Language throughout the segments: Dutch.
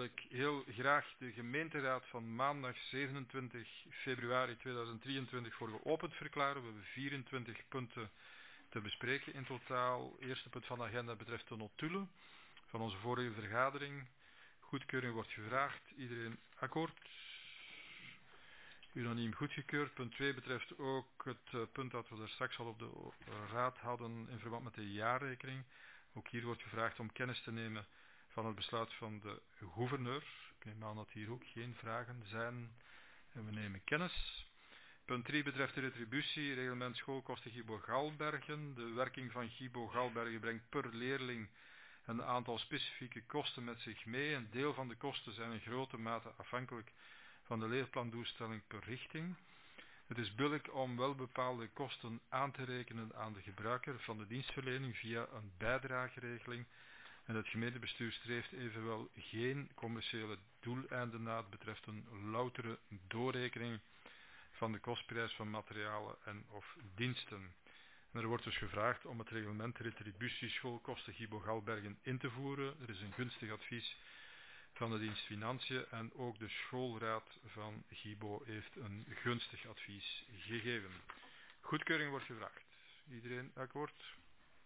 ik heel graag de gemeenteraad van maandag 27 februari 2023 voor geopend verklaren. We hebben 24 punten te bespreken in totaal. Het eerste punt van de agenda betreft de notulen van onze vorige vergadering. Goedkeuring wordt gevraagd. Iedereen akkoord? Unaniem goedgekeurd. Punt 2 betreft ook het punt dat we er straks al op de raad hadden in verband met de jaarrekening. Ook hier wordt gevraagd om kennis te nemen van het besluit van de gouverneur. Ik neem aan dat hier ook geen vragen zijn. En we nemen kennis. Punt 3 betreft de retributie, reglement schoolkosten Gibo Galbergen. De werking van Gibo Galbergen brengt per leerling een aantal specifieke kosten met zich mee. Een deel van de kosten zijn in grote mate afhankelijk van de leerplandoelstelling per richting. Het is billijk om wel bepaalde kosten aan te rekenen aan de gebruiker van de dienstverlening via een bijdrageregeling. En het gemeentebestuur streeft evenwel geen commerciële doeleinden na. Het betreft een loutere doorrekening van de kostprijs van materialen en of diensten. En er wordt dus gevraagd om het reglement retributie schoolkosten Gibo Galbergen in te voeren. Er is een gunstig advies van de dienst Financiën en ook de schoolraad van Gibo heeft een gunstig advies gegeven. Goedkeuring wordt gevraagd. Iedereen akkoord?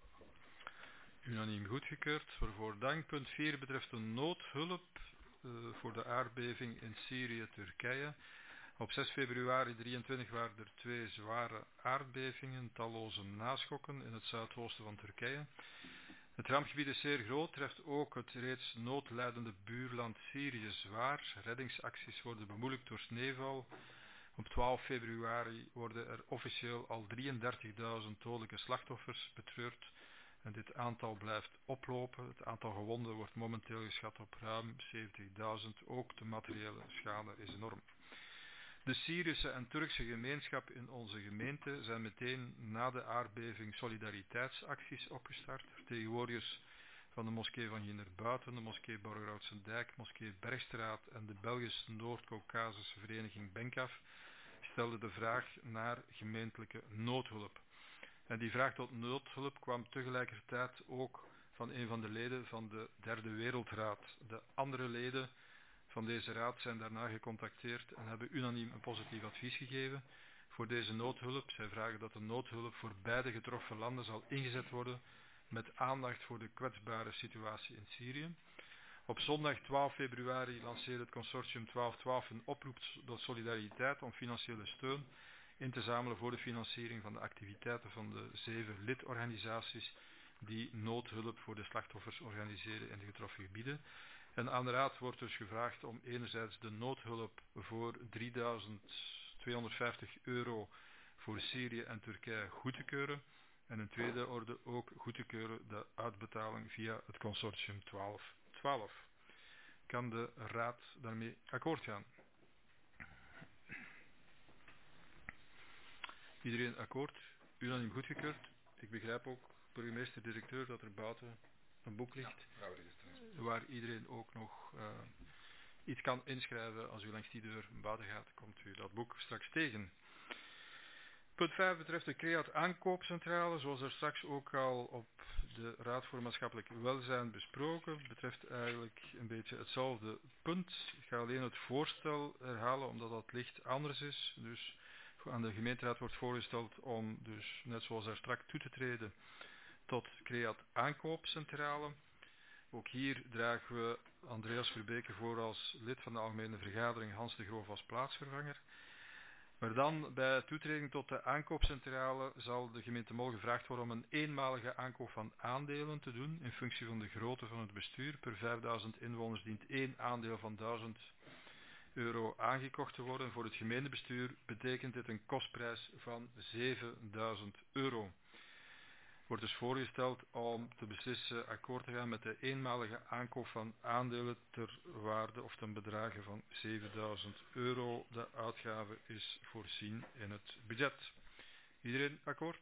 Unaniem goedgekeurd. Waarvoor dank. Punt 4 betreft de noodhulp voor de aardbeving in Syrië, Turkije. Op 6 februari 2023 waren er 2 zware aardbevingen, talloze naschokken in het zuidoosten van Turkije. Het rampgebied is zeer groot, treft ook het reeds noodlijdende buurland Syrië zwaar. Reddingsacties worden bemoeilijkt door sneeuwval. Op 12 februari worden er officieel al 33.000 dodelijke slachtoffers betreurd. En dit aantal blijft oplopen. Het aantal gewonden wordt momenteel geschat op ruim 70.000. Ook de materiële schade is enorm. De Syrische en Turkse gemeenschap in onze gemeente zijn meteen na de aardbeving solidariteitsacties opgestart. Vertegenwoordigers van de moskee van Ginderbuiten, de moskee Borgerhoutse Dijk, moskee Bergstraat en de Belgische Noord-Caucasische vereniging Benkaf stelden de vraag naar gemeentelijke noodhulp. En die vraag tot noodhulp kwam tegelijkertijd ook van een van de leden van de Derde Wereldraad. De andere leden van deze raad zijn daarna gecontacteerd en hebben unaniem een positief advies gegeven voor deze noodhulp. Zij vragen dat de noodhulp voor beide getroffen landen zal ingezet worden met aandacht voor de kwetsbare situatie in Syrië. Op zondag 12 februari lanceerde het consortium 1212 een oproep tot solidariteit om financiële steun in te zamelen voor de financiering van de activiteiten van de 7 lidorganisaties die noodhulp voor de slachtoffers organiseren in de getroffen gebieden. En aan de raad wordt dus gevraagd om enerzijds de noodhulp voor €3.250 voor Syrië en Turkije goed te keuren. En in tweede orde ook goed te keuren de uitbetaling via het consortium 1212. Kan de raad daarmee akkoord gaan? Iedereen akkoord? Unaniem goedgekeurd? Ik begrijp ook, burgemeester-directeur, dat er buiten een boek ligt, waar iedereen ook nog iets kan inschrijven. Als u langs die deur buiten gaat, komt u dat boek straks tegen. Punt 5 betreft de Creat aankoopcentrale, zoals er straks ook al op de Raad voor Maatschappelijk Welzijn besproken. Het betreft eigenlijk een beetje hetzelfde punt. Ik ga alleen het voorstel herhalen, omdat dat licht anders is. Dus aan de gemeenteraad wordt voorgesteld om, dus net zoals daar straks, toe te treden tot Creat aankoopcentrale. Ook hier dragen we Andreas Verbeke voor als lid van de Algemene Vergadering, Hans de Groof als plaatsvervanger. Maar dan bij toetreding tot de aankoopcentrale zal de gemeente Mol gevraagd worden om een eenmalige aankoop van aandelen te doen in functie van de grootte van het bestuur. Per 5000 inwoners dient 1 aandeel van €1000 aangekocht te worden. Voor het gemeentebestuur betekent dit een kostprijs van €7000. Wordt dus voorgesteld om te beslissen akkoord te gaan met de eenmalige aankoop van aandelen ter waarde of ten bedrage van €7000. De uitgave is voorzien in het budget. Iedereen akkoord?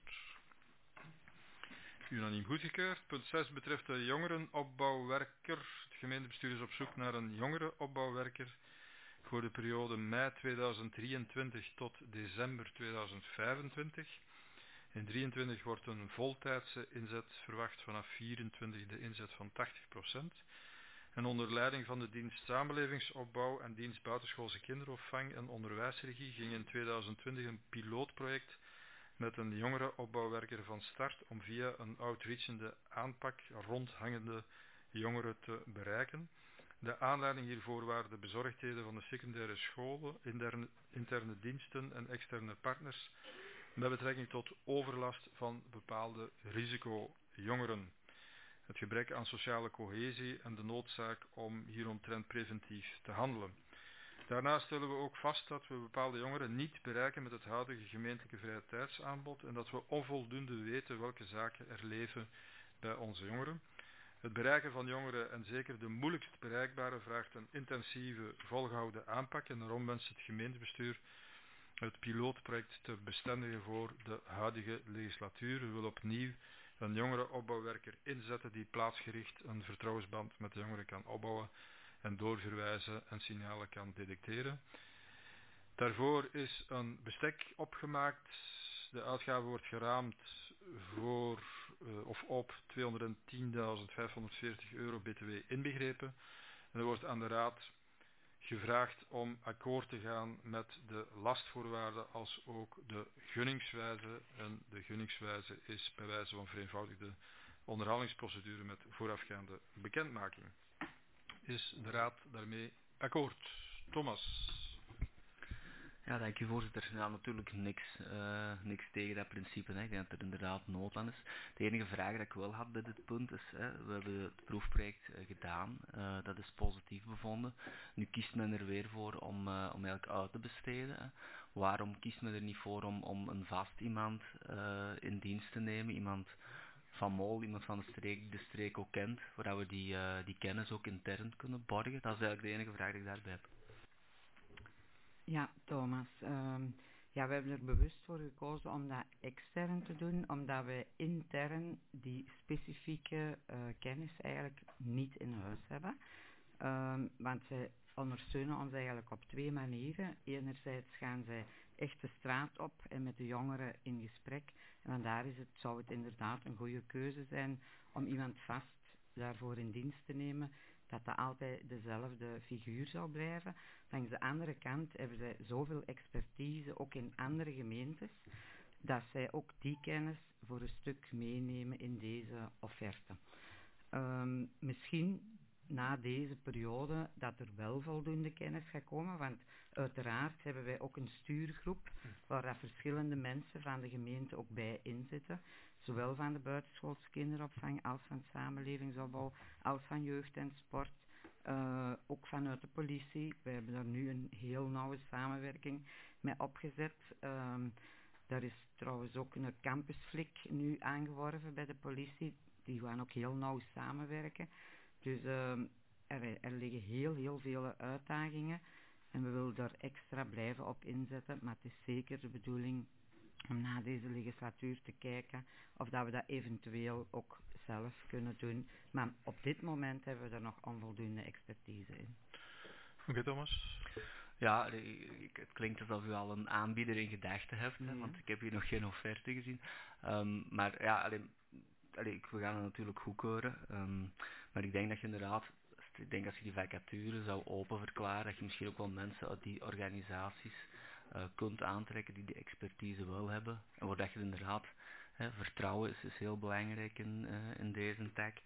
Unaniem goedgekeurd. Punt 6 betreft de jongerenopbouwwerker. Het gemeentebestuur is op zoek naar een jongerenopbouwwerker voor de periode mei 2023 tot december 2025. In 23 wordt een voltijdse inzet verwacht, vanaf 24 de inzet van 80%. En onder leiding van de dienst Samenlevingsopbouw en dienst Buitenschoolse Kinderopvang en Onderwijsregie ging in 2020 een pilootproject met een jongerenopbouwwerker van start om via een outreachende aanpak rondhangende jongeren te bereiken. De aanleiding hiervoor waren de bezorgdheden van de secundaire scholen, interne diensten en externe partners met betrekking tot overlast van bepaalde risicojongeren. Het gebrek aan sociale cohesie en de noodzaak om hieromtrent preventief te handelen. Daarnaast stellen we ook vast dat we bepaalde jongeren niet bereiken met het huidige gemeentelijke vrije tijdsaanbod en dat we onvoldoende weten welke zaken er leven bij onze jongeren. Het bereiken van jongeren en zeker de moeilijkst bereikbare vraagt een intensieve, volgehouden aanpak en daarom wenst het gemeentebestuur het pilootproject te bestendigen voor de huidige legislatuur. We willen opnieuw een jongerenopbouwwerker inzetten die plaatsgericht een vertrouwensband met de jongeren kan opbouwen en doorverwijzen en signalen kan detecteren. Daarvoor is een bestek opgemaakt. De uitgave wordt geraamd voor of op €210.540 btw inbegrepen. En er wordt aan de Raad gevraagd om akkoord te gaan met de lastvoorwaarden als ook de gunningswijze. En de gunningswijze is bij wijze van vereenvoudigde onderhandelingsprocedure met voorafgaande bekendmaking. Is de Raad daarmee akkoord? Thomas. Ja, dank u voorzitter. Ja, natuurlijk niks tegen dat principe. Hè. Ik denk dat er inderdaad nood aan is. De enige vraag dat ik wel had bij dit punt is, we hebben het proefproject gedaan. Dat is positief bevonden. Nu kiest men er weer voor om eigenlijk uit te besteden. Hè. Waarom kiest men er niet voor om een vast iemand in dienst te nemen? Iemand van Mol, iemand van de streek ook kent, waar we die kennis ook intern kunnen borgen. Dat is eigenlijk de enige vraag die ik daarbij heb. Ja, Thomas. Ja, we hebben er bewust voor gekozen om dat extern te doen, omdat we intern die specifieke kennis eigenlijk niet in huis hebben. Want zij ondersteunen ons eigenlijk op twee manieren. Enerzijds gaan zij echt de straat op en met de jongeren in gesprek. En vandaar zou het inderdaad een goede keuze zijn om iemand vast daarvoor in dienst te nemen, dat altijd dezelfde figuur zou blijven. Langs de andere kant hebben zij zoveel expertise, ook in andere gemeentes, dat zij ook die kennis voor een stuk meenemen in deze offerte. Misschien na deze periode dat er wel voldoende kennis gaat komen, want uiteraard hebben wij ook een stuurgroep waar dat verschillende mensen van de gemeente ook bij inzitten, zowel van de buitenschoolse kinderopvang als van samenlevingsopbouw, als van jeugd en sport, ook vanuit de politie. We hebben daar nu een heel nauwe samenwerking mee opgezet. Daar is trouwens ook een campusflik nu aangeworven bij de politie, die gaan ook heel nauw samenwerken. Dus er liggen heel veel uitdagingen en we willen daar extra blijven op inzetten, maar het is zeker de bedoeling om na deze legislatuur te kijken of dat we dat eventueel ook zelf kunnen doen. Maar op dit moment hebben we daar nog onvoldoende expertise in. Oké, Thomas. Ja, het klinkt alsof u al een aanbieder in gedachten hebt, hè, want ik heb hier nog geen offerte gezien. Maar ja, we gaan het natuurlijk goedkeuren. Maar ik denk dat je inderdaad, als je die vacature zou open verklaren, dat je misschien ook wel mensen uit die organisaties kunt aantrekken die die expertise wel hebben. En waar dat je inderdaad, vertrouwen is heel belangrijk in deze tak.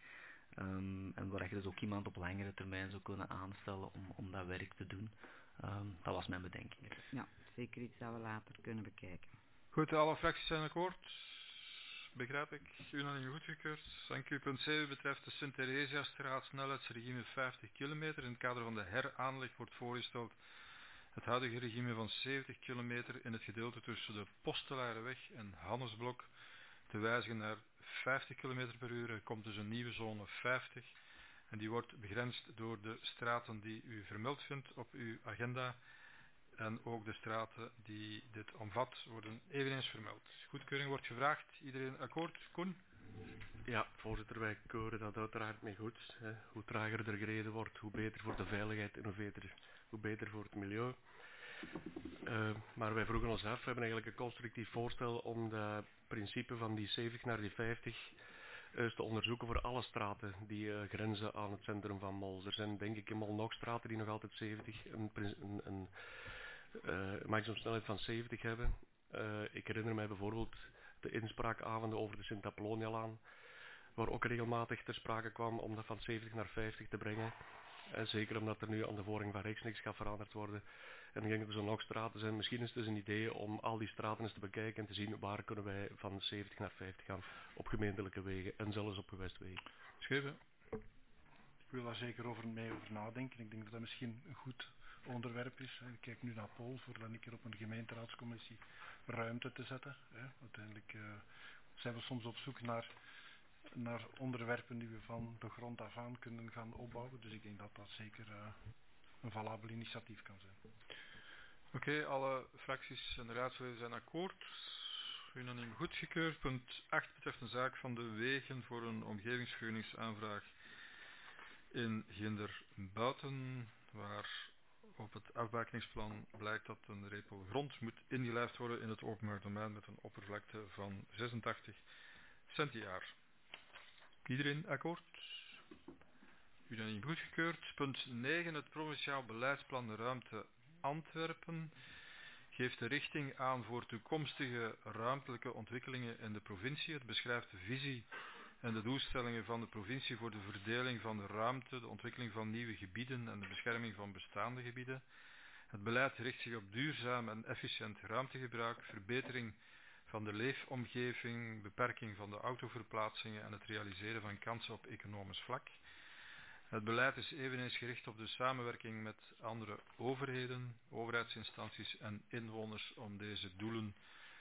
En waar je dus ook iemand op langere termijn zou kunnen aanstellen om dat werk te doen. Dat was mijn bedenking. Ja, zeker iets dat we later kunnen bekijken. Goed, alle fracties zijn akkoord. Begrijp ik. Unaniem goedgekeurd. Dank u. Punt 7 betreft de Sint-Theresiastraat snelheidsregime 50 km. In het kader van de heraanleg wordt voorgesteld het huidige regime van 70 km in het gedeelte tussen de Postelaarweg en Hannesblok te wijzigen naar 50 km per uur. Er komt dus een nieuwe zone 50 en die wordt begrensd door de straten die u vermeld vindt op uw agenda. En ook de straten die dit omvat worden eveneens vermeld. Goedkeuring wordt gevraagd. Iedereen akkoord? Koen? Ja, voorzitter, wij keuren dat uiteraard mee goed. Hoe trager er gereden wordt, hoe beter voor de veiligheid en hoe beter voor het milieu. Maar wij vroegen ons af, we hebben eigenlijk een constructief voorstel om dat principe van die 70 naar die 50 is te onderzoeken voor alle straten die grenzen aan het centrum van Mol. Er zijn denk ik in Mol nog straten die nog altijd 70, een maximumsnelheid van 70 hebben. Ik herinner mij bijvoorbeeld de inspraakavonden over de Sint-Apollonia-laan, waar ook regelmatig ter sprake kwam om dat van 70 naar 50 te brengen. Zeker omdat er nu aan de voorrang van rechts niks gaat veranderd worden. En ik denk dat er zo nog straten zijn. Misschien is het dus een idee om al die straten eens te bekijken en te zien waar kunnen wij van 70 naar 50 gaan op gemeentelijke wegen en zelfs op gewestwegen. Scheven. Ik wil daar zeker mee over nadenken. Ik denk dat dat misschien een goed onderwerp is. Ik kijk nu naar Paul voor dan een keer op een gemeenteraadscommissie ruimte te zetten. Uiteindelijk zijn we soms op zoek naar onderwerpen die we van de grond af aan kunnen gaan opbouwen. Dus ik denk dat dat zeker een valabel initiatief kan zijn. Oké, alle fracties en raadsleden zijn akkoord. Unaniem goedgekeurd. Punt 8 betreft een zaak van de wegen voor een omgevingsvergunningsaanvraag in Ginder-Buiten, waar op het afbakeningsplan blijkt dat een repel grond moet ingelijfd worden in het openbaar domein met een oppervlakte van 86 centiaar. Iedereen akkoord? Unaniem goedgekeurd. Punt 9. Het provinciaal beleidsplan Ruimte Antwerpen geeft de richting aan voor toekomstige ruimtelijke ontwikkelingen in de provincie. Het beschrijft de visie en de doelstellingen van de provincie voor de verdeling van de ruimte, de ontwikkeling van nieuwe gebieden en de bescherming van bestaande gebieden. Het beleid richt zich op duurzaam en efficiënt ruimtegebruik, verbetering van de leefomgeving, beperking van de autoverplaatsingen en het realiseren van kansen op economisch vlak. Het beleid is eveneens gericht op de samenwerking met andere overheden, overheidsinstanties en inwoners om deze doelen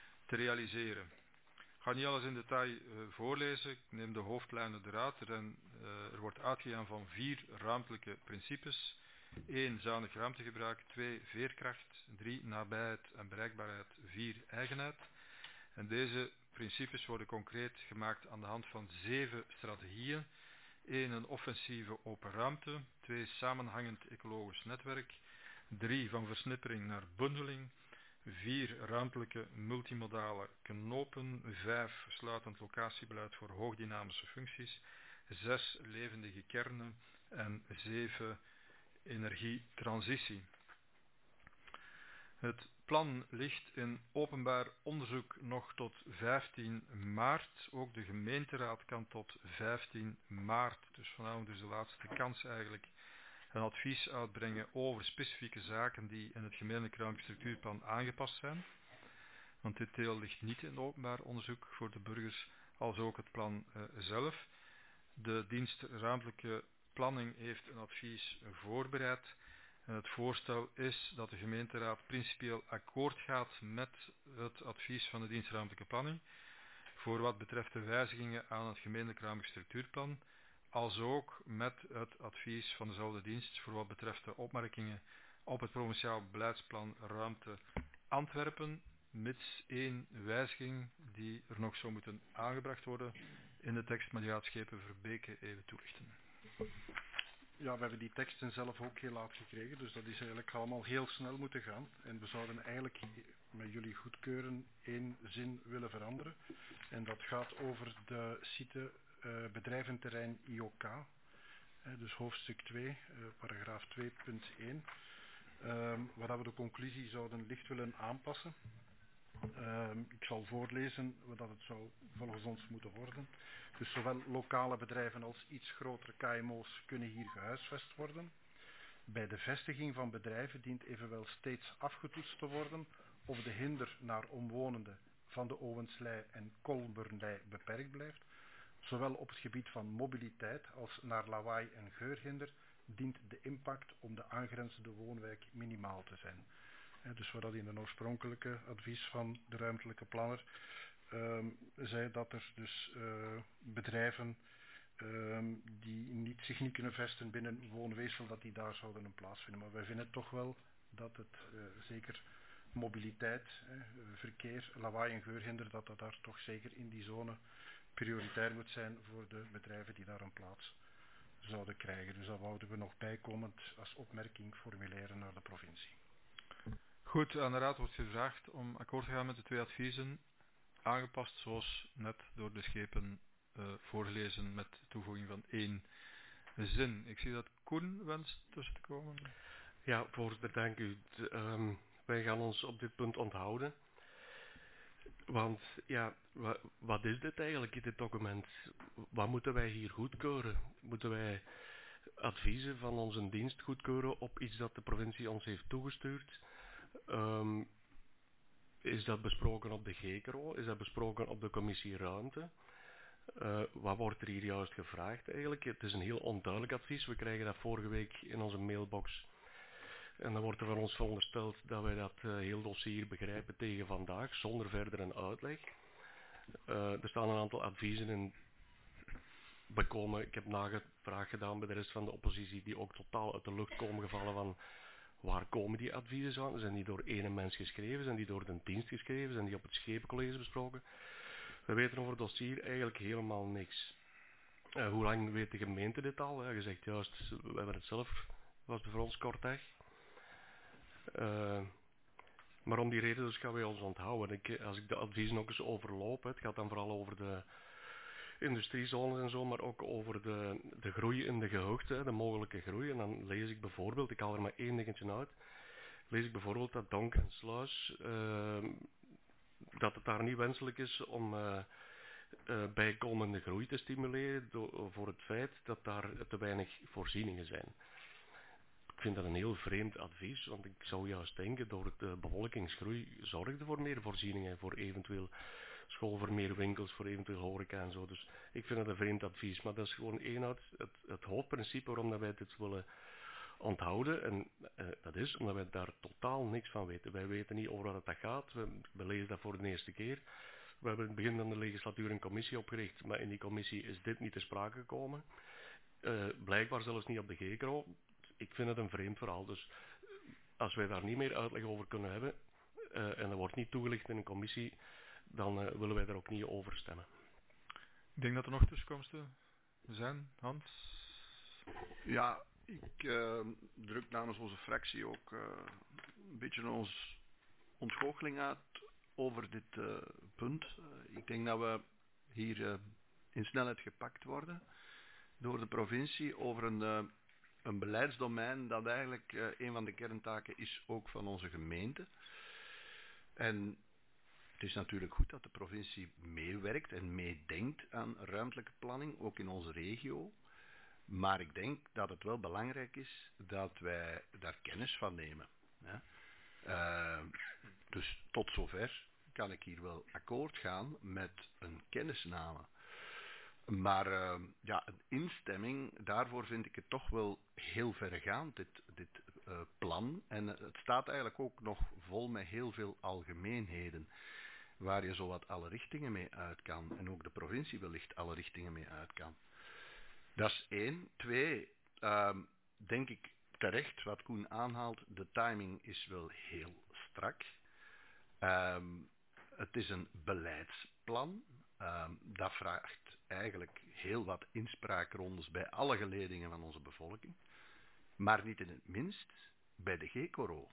te realiseren. Ik ga niet alles in detail voorlezen, ik neem de hoofdlijnen eruit. Er wordt uitgegaan van 4 ruimtelijke principes. 1. Zuinig ruimtegebruik. 2. Veerkracht. 3. Nabijheid en bereikbaarheid. 4. Eigenheid. En deze principes worden concreet gemaakt aan de hand van 7 strategieën. 1. Een offensieve open ruimte. 2. Samenhangend ecologisch netwerk. 3. Van versnippering naar bundeling. 4. Ruimtelijke multimodale knopen. 5. Sluitend locatiebeleid voor hoogdynamische functies. 6. Levendige kernen. En 7. Energietransitie. Het plan ligt in openbaar onderzoek nog tot 15 maart. Ook de gemeenteraad kan tot 15 maart, dus vanavond dus de laatste kans eigenlijk, een advies uitbrengen over specifieke zaken die in het gemeentelijk ruimtelijk structuurplan aangepast zijn. Want dit deel ligt niet in openbaar onderzoek voor de burgers, als ook het plan zelf. De dienst ruimtelijke planning heeft een advies voorbereid. En het voorstel is dat de gemeenteraad principieel akkoord gaat met het advies van de dienst ruimtelijke planning voor wat betreft de wijzigingen aan het gemeentelijk ruimtelijk structuurplan, als ook met het advies van dezelfde dienst voor wat betreft de opmerkingen op het provinciaal beleidsplan Ruimte Antwerpen, mits 1 wijziging die er nog zou moeten aangebracht worden in de tekst, maar die gaat Schepen Verbeke even toelichten. Ja, we hebben die teksten zelf ook heel laat gekregen, dus dat is eigenlijk allemaal heel snel moeten gaan. En we zouden eigenlijk met jullie goedkeuren 1 zin willen veranderen. En dat gaat over de site bedrijventerrein IOK. Dus hoofdstuk 2, paragraaf 2.1. Waar we de conclusie zouden licht willen aanpassen. Ik zal voorlezen wat het zou volgens ons moeten worden. Dus zowel lokale bedrijven als iets grotere KMO's kunnen hier gehuisvest worden. Bij de vestiging van bedrijven dient evenwel steeds afgetoetst te worden of de hinder naar omwonenden van de Owenslei en Kolbernlei beperkt blijft. Zowel op het gebied van mobiliteit als naar lawaai en geurhinder dient de impact om de aangrenzende woonwijk minimaal te zijn. Dus wat in de oorspronkelijke advies van de ruimtelijke planner zei dat er dus bedrijven die zich niet kunnen vestigen binnen woonweefsel, dat die daar zouden een plaatsvinden. Maar wij vinden toch wel dat het zeker mobiliteit, verkeer, lawaai en geurhinder, dat daar toch zeker in die zone prioritair moet zijn voor de bedrijven die daar een plaats zouden krijgen. Dus dat wouden we nog bijkomend als opmerking formuleren naar de provincie. Goed, aan de raad wordt gevraagd om akkoord te gaan met de 2 adviezen, aangepast zoals net door de Schepen voorgelezen met toevoeging van 1 zin. Ik zie dat Koen wenst tussen te komen. Ja, voorzitter, dank u. Wij gaan ons op dit punt onthouden. Want ja, wat is dit eigenlijk, dit document? Wat moeten wij hier goedkeuren? Moeten wij adviezen van onze dienst goedkeuren op iets dat de provincie ons heeft toegestuurd? Is dat besproken op de GKRO? Is dat besproken op de commissie Ruimte? Wat wordt er hier juist gevraagd eigenlijk? Het is een heel onduidelijk advies. We krijgen dat vorige week in onze mailbox. En dan wordt er van ons verondersteld dat wij dat heel dossier begrijpen tegen vandaag, zonder verder een uitleg. Er staan een aantal adviezen in bekomen. Ik heb nagevraagd gedaan bij de rest van de oppositie, die ook totaal uit de lucht komen gevallen van waar komen die adviezen van? Zijn die door één mens geschreven? Zijn die door de dienst geschreven? Zijn die op het schepencollege besproken? We weten over het dossier eigenlijk helemaal niks. Hoe lang weet de gemeente dit al? Je zegt juist, we hebben het zelf, was voor ons kort dag. Maar om die reden dus gaan wij ons onthouden. Als ik de adviezen ook eens overloop, het gaat dan vooral over de industriezones en zo, maar ook over de groei in de gehuchten, de mogelijke groei. En dan lees ik bijvoorbeeld, ik haal er maar één dingetje uit, lees ik bijvoorbeeld dat Donk en Sluis, dat het daar niet wenselijk is om bijkomende groei te stimuleren voor het feit dat daar te weinig voorzieningen zijn. Ik vind dat een heel vreemd advies, want ik zou juist denken, door de bevolkingsgroei zorgde voor meer voorzieningen, voor eventueel school, voor meer winkels, voor eventueel horeca en zo. Dus ik vind dat een vreemd advies, maar dat is gewoon één uit het hoofdprincipe waarom dat wij dit willen onthouden. En dat is omdat wij daar totaal niks van weten. Wij weten niet over wat het gaat, we lezen dat voor de eerste keer. We hebben in het begin van de legislatuur een commissie opgericht, maar in die commissie is dit niet ter sprake gekomen. Blijkbaar zelfs niet op de GKRO. Ik vind het een vreemd verhaal, dus als wij daar niet meer uitleg over kunnen hebben en er wordt niet toegelicht in een commissie, dan willen wij daar ook niet over stemmen. Ik denk dat er nog tussenkomsten zijn. Hans? Ja, ik druk namens onze fractie ook een beetje onze ontgoocheling uit over dit punt. Ik denk dat we hier in snelheid gepakt worden door de provincie over een beleidsdomein dat eigenlijk een van de kerntaken is ook van onze gemeente. En het is natuurlijk goed dat de provincie meewerkt en meedenkt aan ruimtelijke planning, ook in onze regio. Maar ik denk dat het wel belangrijk is dat wij daar kennis van nemen. Dus tot zover kan ik hier wel akkoord gaan met een kennisname. Maar een instemming, daarvoor vind ik het toch wel heel verregaand, dit plan. En het staat eigenlijk ook nog vol met heel veel algemeenheden, waar je zowat alle richtingen mee uit kan. En ook de provincie wellicht alle richtingen mee uit kan. Dat is 1. 2, denk ik terecht wat Koen aanhaalt, de timing is wel heel strak. Het is een beleidsplan. Dat vraagt eigenlijk heel wat inspraakrondes bij alle geledingen van onze bevolking. Maar niet in het minst bij de GKRO.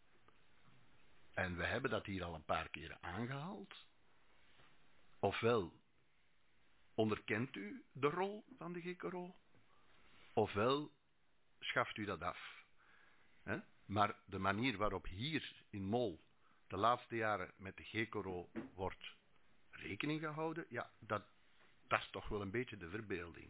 En we hebben dat hier al een paar keren aangehaald. Ofwel onderkent u de rol van de GKRO, ofwel schaft u dat af. Maar de manier waarop hier in Mol de laatste jaren met de GKRO wordt rekening gehouden, ja, dat is toch wel een beetje de verbeelding.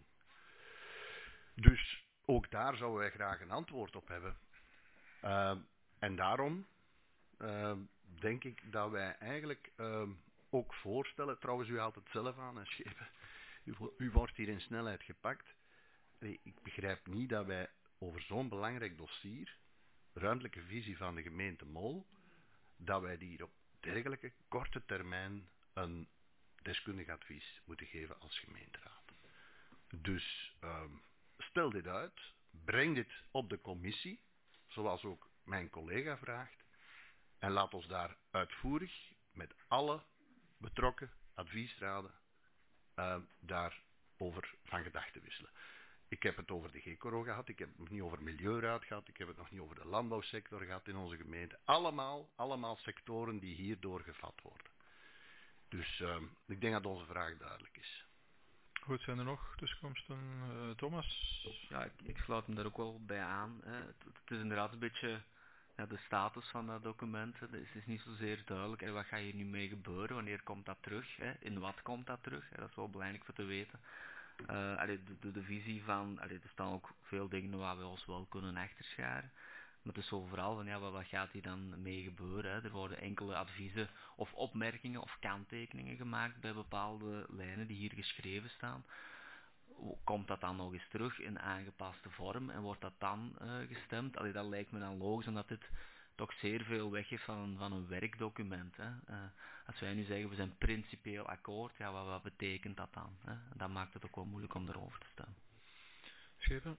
Dus ook daar zouden wij graag een antwoord op hebben. En daarom denk ik dat wij eigenlijk ook voorstellen, trouwens u haalt het zelf aan en Schepen, u wordt hier in snelheid gepakt. Ik begrijp niet dat wij over zo'n belangrijk dossier, ruimtelijke visie van de gemeente Mol, dat wij die hier op dergelijke korte termijn een deskundig advies moeten geven als gemeenteraad. Dus stel dit uit, breng dit op de commissie, zoals ook mijn collega vraagt, en laat ons daar uitvoerig met alle betrokken adviesraden daarover van gedachten wisselen. Ik heb het over de GKRO gehad, ik heb het nog niet over Milieuraad gehad, ik heb het nog niet over de landbouwsector gehad in onze gemeente. Allemaal sectoren die hierdoor gevat worden. Dus ik denk dat onze vraag duidelijk is. Goed, zijn er nog tussenkomsten? Thomas? Ja, ik sluit me daar ook wel bij aan. Hè. Het is inderdaad een beetje de status van dat document. Hè. Het is niet zozeer duidelijk. Hè. Wat gaat hier nu mee gebeuren? Wanneer komt dat terug? Hè? In wat komt dat terug? Hè? Dat is wel belangrijk voor te weten. De visie van... er staan ook veel dingen waar we ons wel kunnen achterscharen. Maar het is zo vooral van, ja, wat gaat hier dan mee gebeuren? Hè? Er worden enkele adviezen of opmerkingen of kanttekeningen gemaakt bij bepaalde lijnen die hier geschreven staan. Komt dat dan nog eens terug in aangepaste vorm en wordt dat dan gestemd? Allee, dat lijkt me dan logisch, omdat dit toch zeer veel weggeeft van een werkdocument. Hè? Als wij nu zeggen, we zijn principieel akkoord, ja, wat betekent dat dan? Hè? Dat maakt het ook wel moeilijk om erover te stemmen. Schepen?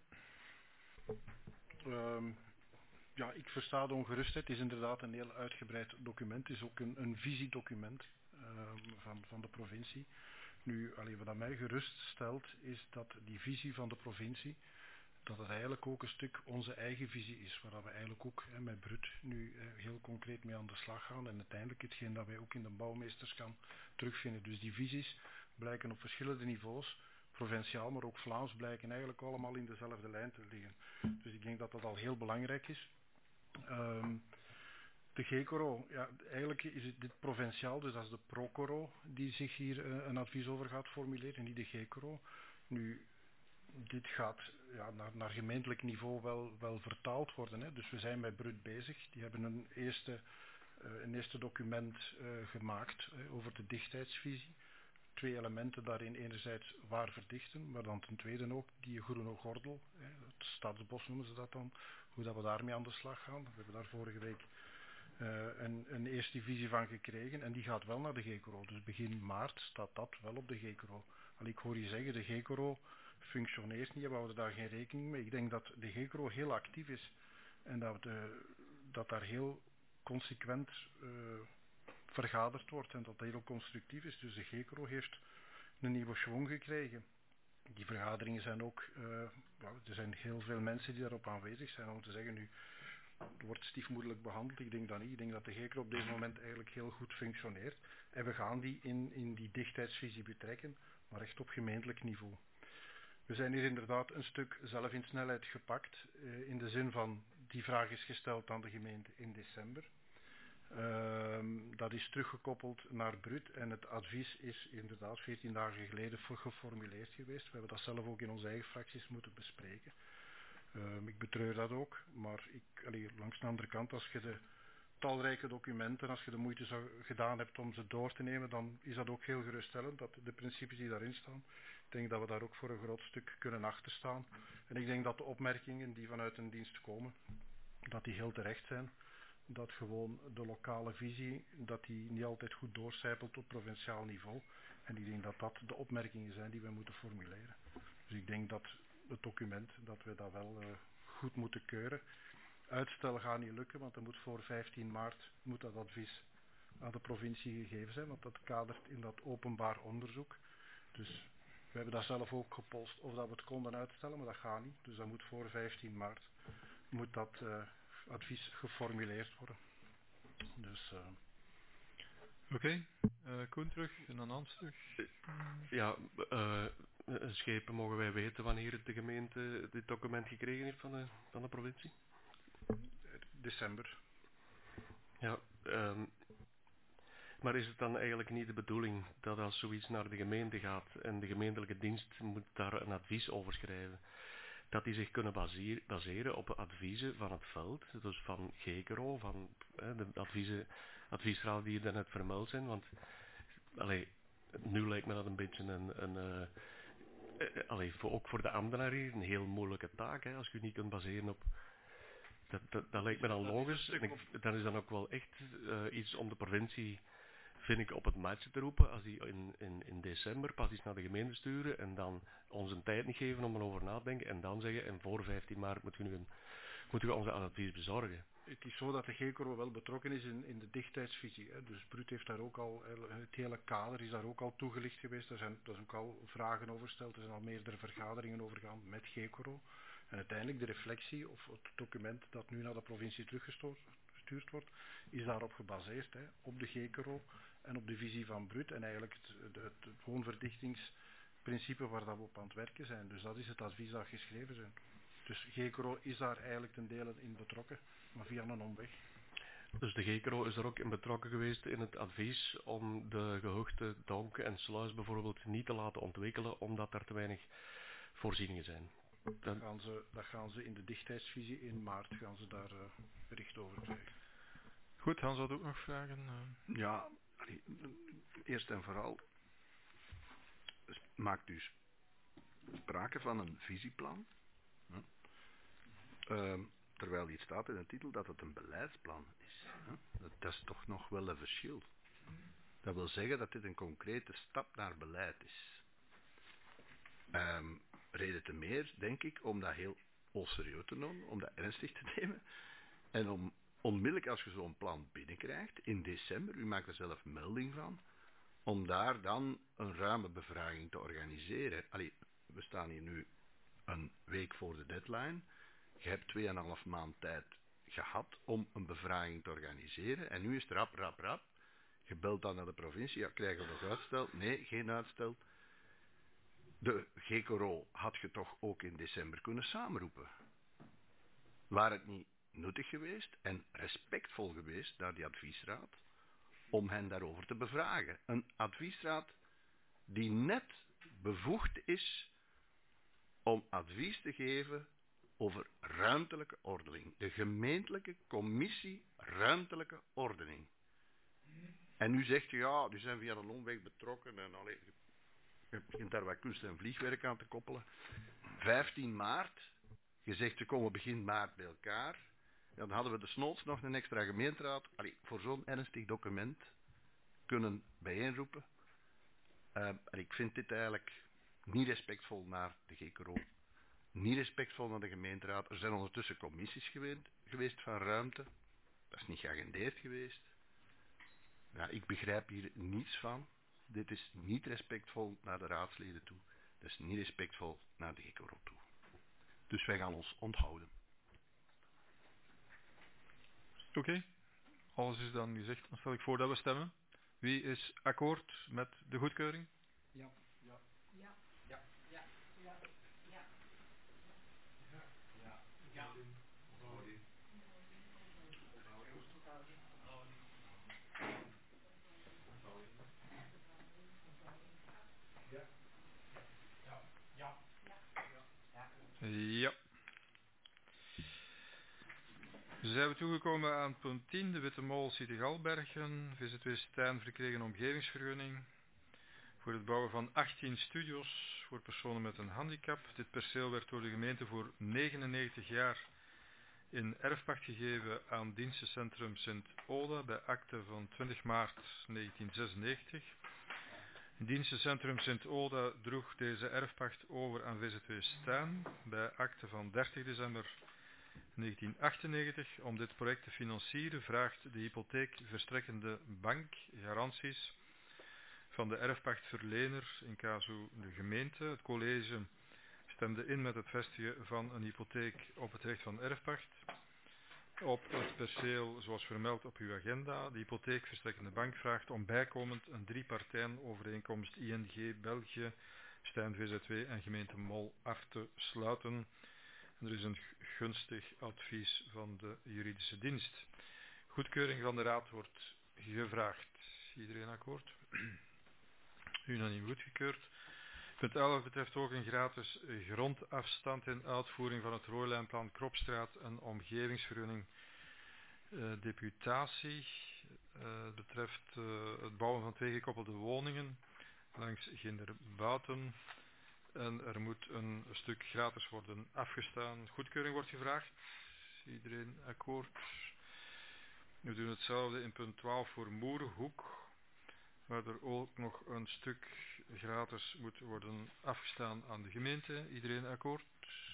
Ja, ik versta de ongerustheid. Het is inderdaad een heel uitgebreid document. Het is ook een visiedocument van de provincie. Nu, wat mij geruststelt, is dat die visie van de provincie, dat het eigenlijk ook een stuk onze eigen visie is, waar we eigenlijk ook met Brut nu heel concreet mee aan de slag gaan en uiteindelijk hetgeen dat wij ook in de bouwmeesters gaan terugvinden. Dus die visies blijken op verschillende niveaus, provinciaal, maar ook Vlaams, blijken eigenlijk allemaal in dezelfde lijn te liggen. Dus ik denk dat dat al heel belangrijk is. De GECORO, ja, eigenlijk is dit provinciaal, dus dat is de ProCoro die zich hier een advies over gaat formuleren, niet de GECORO. Nu, dit gaat naar gemeentelijk niveau wel vertaald worden. Hè. Dus we zijn met Brut bezig. Die hebben een eerste document gemaakt over de dichtheidsvisie. 2 elementen daarin. Enerzijds waar verdichten, maar dan ten tweede ook die groene gordel. Het stadsbos noemen ze dat dan. Hoe dat we daarmee aan de slag gaan. We hebben daar vorige week een eerste visie van gekregen. En die gaat wel naar de GECORO. Dus begin maart staat dat wel op de GECORO. Ik hoor je zeggen, de GECORO functioneert niet, we houden daar geen rekening mee. Ik denk dat de GECORO heel actief is en dat daar heel consequent vergaderd wordt en dat dat heel constructief is. Dus de GECORO heeft een nieuwe schwung gekregen. Die vergaderingen zijn ook, er zijn heel veel mensen die daarop aanwezig zijn om te zeggen nu, het wordt stiefmoederlijk behandeld. Ik denk dat niet. Ik denk dat de GECORO op dit moment eigenlijk heel goed functioneert. En we gaan die in die dichtheidsvisie betrekken, maar echt op gemeentelijk niveau. We zijn hier inderdaad een stuk zelf in snelheid gepakt, in de zin van die vraag is gesteld aan de gemeente in december. Dat is teruggekoppeld naar Brut en het advies is inderdaad 14 dagen geleden geformuleerd geweest. We hebben dat zelf ook in onze eigen fracties moeten bespreken. Ik betreur dat ook, maar langs de andere kant, als je de talrijke documenten, als je de moeite gedaan hebt om ze door te nemen, dan is dat ook heel geruststellend, dat de principes die daarin staan, ik denk dat we daar ook voor een groot stuk kunnen achterstaan. En ik denk dat de opmerkingen die vanuit een dienst komen, dat die heel terecht zijn. Dat gewoon de lokale visie, dat die niet altijd goed doorcijpelt op provinciaal niveau. En ik denk dat dat de opmerkingen zijn die we moeten formuleren. Dus ik denk dat het document, dat we dat wel goed moeten keuren. Uitstel gaat niet lukken, want er moet voor 15 maart moet dat advies aan de provincie gegeven zijn, want dat kadert in dat openbaar onderzoek. Dus we hebben dat zelf ook gepolst of dat we het konden uitstellen, maar dat gaat niet. Dus dat moet voor 15 maart moet dat advies geformuleerd worden. Dus, Oké. Koen terug en dan Hans terug. Ja, Schepen, mogen wij weten wanneer de gemeente dit document gekregen heeft van de provincie? December. Ja, maar is het dan eigenlijk niet de bedoeling dat als zoiets naar de gemeente gaat en de gemeentelijke dienst moet daar een advies over schrijven, dat die zich kunnen baseren op adviezen van het veld, dus van GECORO, van de adviesraad die er net vermeld zijn, want nu lijkt me dat een beetje ook voor de ambtenaar hier een heel moeilijke taak, hè, als je niet kunt baseren op... Dat lijkt me dan logisch, en dat is dan ook wel echt iets om de provincie, vind ik, op het matje te roepen, als die in december pas iets naar de gemeente sturen en dan ons een tijd niet geven om erover na te denken en dan zeggen, en voor 15 maart moeten we onze advies bezorgen. Het is zo dat de GECORO wel betrokken is in de dichtheidsvisie. Hè. Dus Brut heeft daar ook al, het hele kader is daar ook al toegelicht geweest. Er zijn ook al vragen over gesteld, er zijn al meerdere vergaderingen over gegaan met GECORO. En uiteindelijk de reflectie of het document dat nu naar de provincie teruggestuurd wordt, is daarop gebaseerd, hè, op de GECORO en op de visie van Brut. En eigenlijk het woonverdichtingsbeleid principe waar dat we op aan het werken zijn. Dus dat is het advies dat geschreven zijn. Dus GECRO is daar eigenlijk ten dele in betrokken, maar via een omweg. Dus de GECRO is er ook in betrokken geweest in het advies om de gehuchten Donk en Sluis bijvoorbeeld niet te laten ontwikkelen, omdat er te weinig voorzieningen zijn. Dat gaan ze in de dichtheidsvisie in maart gaan ze daar bericht over krijgen. Goed, Hans had ook nog vragen. Ja, eerst en vooral maakt u sprake van een visieplan. Hè? Terwijl hier staat in de titel dat het een beleidsplan is. Hè? Dat is toch nog wel een verschil. Dat wil zeggen dat dit een concrete stap naar beleid is. Reden te meer, denk ik, om dat heel serieus te nemen, om dat ernstig te nemen. En om onmiddellijk als je zo'n plan binnenkrijgt, in december, u maakt er zelf melding van, om daar dan een ruime bevraging te organiseren. Allee, we staan hier nu een week voor de deadline. Je hebt 2,5 maand tijd gehad om een bevraging te organiseren. En nu is het rap. Je belt dan naar de provincie, ja, krijgen we nog uitstel? Nee, geen uitstel. De GECRO had je toch ook in december kunnen samenroepen. Waar het niet nuttig geweest en respectvol geweest naar die adviesraad om hen daarover te bevragen. Een adviesraad die net bevoegd is om advies te geven over ruimtelijke ordening. De gemeentelijke commissie ruimtelijke ordening. En nu zegt je, ja, die zijn via een omweg betrokken en allee, je begint daar wat kunst en vliegwerk aan te koppelen. 15 maart, je zegt ze komen begin maart bij elkaar. Ja, dan hadden we desnoods nog een extra gemeenteraad voor zo'n ernstig document kunnen bijeenroepen. Ik vind dit eigenlijk niet respectvol naar de GECRO. Niet respectvol naar de gemeenteraad. Er zijn ondertussen commissies geweest van ruimte. Dat is niet geagendeerd geweest. Ja, ik begrijp hier niets van. Dit is niet respectvol naar de raadsleden toe. Dat is niet respectvol naar de GECRO toe. Dus wij gaan ons onthouden. Oké, alles is dan gezegd. Dan stel ik voor dat we stemmen. Wie is akkoord met de goedkeuring? Ja. Ja. Dus zijn we toegekomen aan punt 10, de Witte Mol City Galbergen. VZW Stijn verkregen omgevingsvergunning voor het bouwen van 18 studio's voor personen met een handicap. Dit perceel werd door de gemeente voor 99 jaar in erfpacht gegeven aan Dienstencentrum Sint-Oda bij akte van 20 maart 1996. Dienstencentrum Sint-Oda droeg deze erfpacht over aan VZW Stijn bij akte van 30 december 1998. Om dit project te financieren vraagt de hypotheekverstrekkende bank garanties van de erfpachtverlener, in casu de gemeente. Het college stemde in met het vestigen van een hypotheek op het recht van erfpacht op het perceel zoals vermeld op uw agenda. De hypotheekverstrekkende bank vraagt om bijkomend een 3-partijen-overeenkomst ING België, Stijn VZW en gemeente Mol af te sluiten. En er is een gunstig advies van de juridische dienst. Goedkeuring van de raad wordt gevraagd. Iedereen akkoord? Unaniem goedgekeurd. Punt 11 betreft ook een gratis grondafstand in uitvoering van het Rooilijnplan Kropstraat en omgevingsvergunning deputatie. Het betreft het bouwen van 2 gekoppelde woningen langs Ginderbuiten. En er moet een stuk gratis worden afgestaan. Goedkeuring wordt gevraagd. Iedereen akkoord? We doen hetzelfde in punt 12 voor Moerenhoek, waar er ook nog een stuk gratis moet worden afgestaan aan de gemeente. Iedereen akkoord?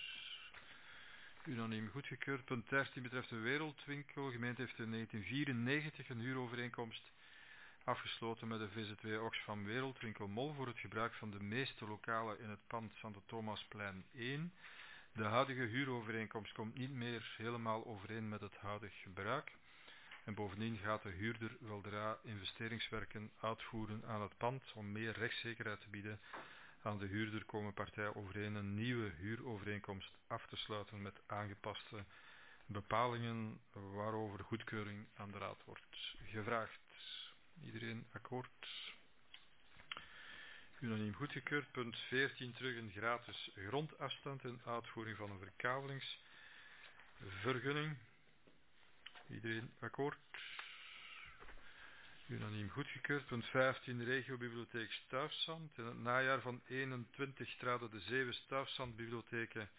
Unaniem goedgekeurd. Punt 13 betreft de Wereldwinkel. De gemeente heeft in 1994 een huurovereenkomst afgesloten met de VZW Oxfam Wereldwinkel Mol voor het gebruik van de meeste lokalen in het pand Santo Thomasplein 1. De huidige huurovereenkomst komt niet meer helemaal overeen met het huidige gebruik. En bovendien gaat de huurder weldra investeringswerken uitvoeren aan het pand om meer rechtszekerheid te bieden Aan de huurder komen partijen overeen een nieuwe huurovereenkomst af te sluiten met aangepaste bepalingen waarover goedkeuring aan de raad wordt gevraagd. Iedereen akkoord? Unaniem goedgekeurd. Punt 14. Terug een gratis grondafstand in uitvoering van een verkavelingsvergunning. Iedereen akkoord? Unaniem goedgekeurd. Punt 15. Regiobibliotheek Stuyfsand. In het najaar van 21 traden de 7 Stuyfsand-bibliotheken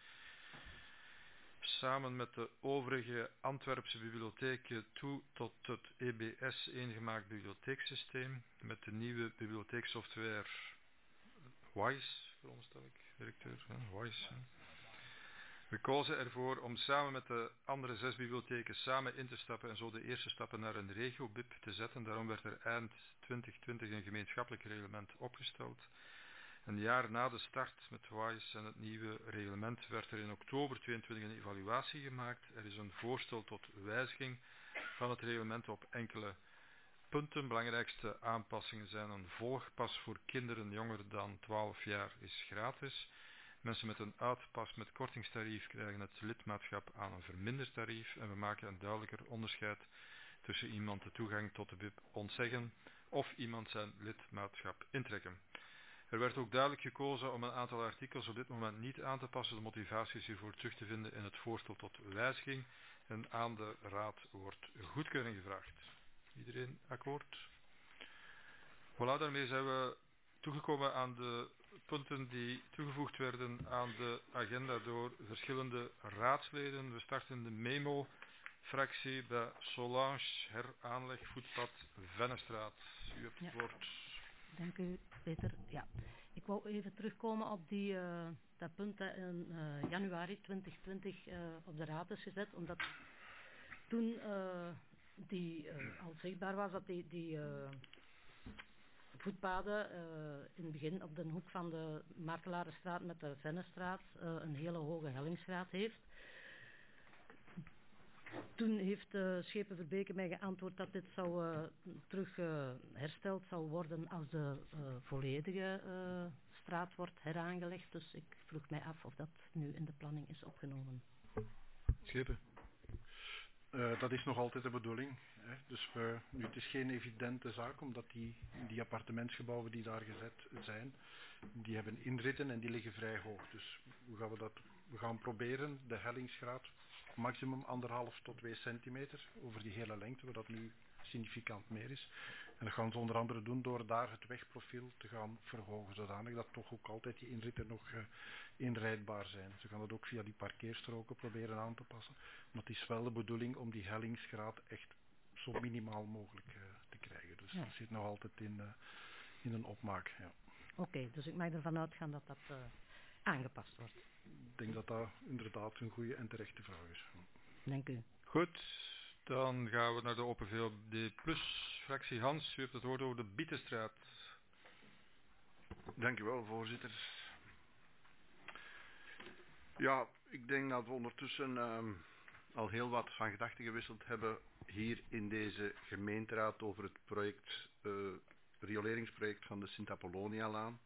samen met de overige Antwerpse bibliotheken toe tot het EBS eengemaakt bibliotheeksysteem met de nieuwe bibliotheeksoftware WISE, veronderstel ik, directeur, WISE. We kozen ervoor om samen met de andere 6 bibliotheken samen in te stappen en zo de eerste stappen naar een regio-bib te zetten. Daarom werd er eind 2020 een gemeenschappelijk reglement opgesteld. Een jaar na de start met WISE en het nieuwe reglement werd er in oktober 2022 een evaluatie gemaakt. Er is een voorstel tot wijziging van het reglement op enkele punten. Belangrijkste aanpassingen zijn een volgpas voor kinderen jonger dan 12 jaar is gratis. Mensen met een uitpas met kortingstarief krijgen het lidmaatschap aan een verminderd tarief en we maken een duidelijker onderscheid tussen iemand de toegang tot de BIB ontzeggen of iemand zijn lidmaatschap intrekken. Er werd ook duidelijk gekozen om een aantal artikels op dit moment niet aan te passen. De motivatie is hiervoor terug te vinden in het voorstel tot wijziging en aan de raad wordt goedkeuring gevraagd. Iedereen akkoord? Voilà, daarmee zijn we toegekomen aan de punten die toegevoegd werden aan de agenda door verschillende raadsleden. We starten de memo-fractie bij Solange, heraanleg voetpad Vennestraat. U hebt het woord. Dank u, Peter. Ja. Ik wou even terugkomen op dat punt dat in januari 2020 op de raad is gezet, omdat toen al zichtbaar was dat die voetpaden in het begin op de hoek van de Martelarenstraat met de Vennestraat een hele hoge hellingsgraad heeft. Toen heeft Schepen Verbeke mij geantwoord dat dit zou terug hersteld zou worden als de volledige straat wordt heraangelegd. Dus ik vroeg mij af of dat nu in de planning is opgenomen. Schepen. Dat is nog altijd de bedoeling. Hè. Dus nu, het is geen evidente zaak, omdat die appartementsgebouwen die daar gezet zijn, die hebben inritten en die liggen vrij hoog. Dus we gaan proberen de hellingsgraad maximum 1,5 tot 2 centimeter over die hele lengte, waar dat nu significant meer is. En dat gaan ze onder andere doen door daar het wegprofiel te gaan verhogen, zodanig dat toch ook altijd die inritten nog inrijdbaar zijn. Ze gaan dat ook via die parkeerstroken proberen aan te passen. Maar het is wel de bedoeling om die hellingsgraad echt zo minimaal mogelijk te krijgen. Dus dat zit nog altijd in een opmaak. Ja. Oké, dus ik mag ervan uitgaan dat dat aangepast wordt. Ik denk dat dat inderdaad een goede en terechte vraag is. Dank u. Goed, dan gaan we naar de Open VLD Plus fractie. Hans, u hebt het woord over de Bietenstraat. Dank u wel, voorzitter. Ja, ik denk dat we ondertussen al heel wat van gedachten gewisseld hebben hier in deze gemeenteraad over het project, rioleringsproject van de Sint-Apollonia-laan.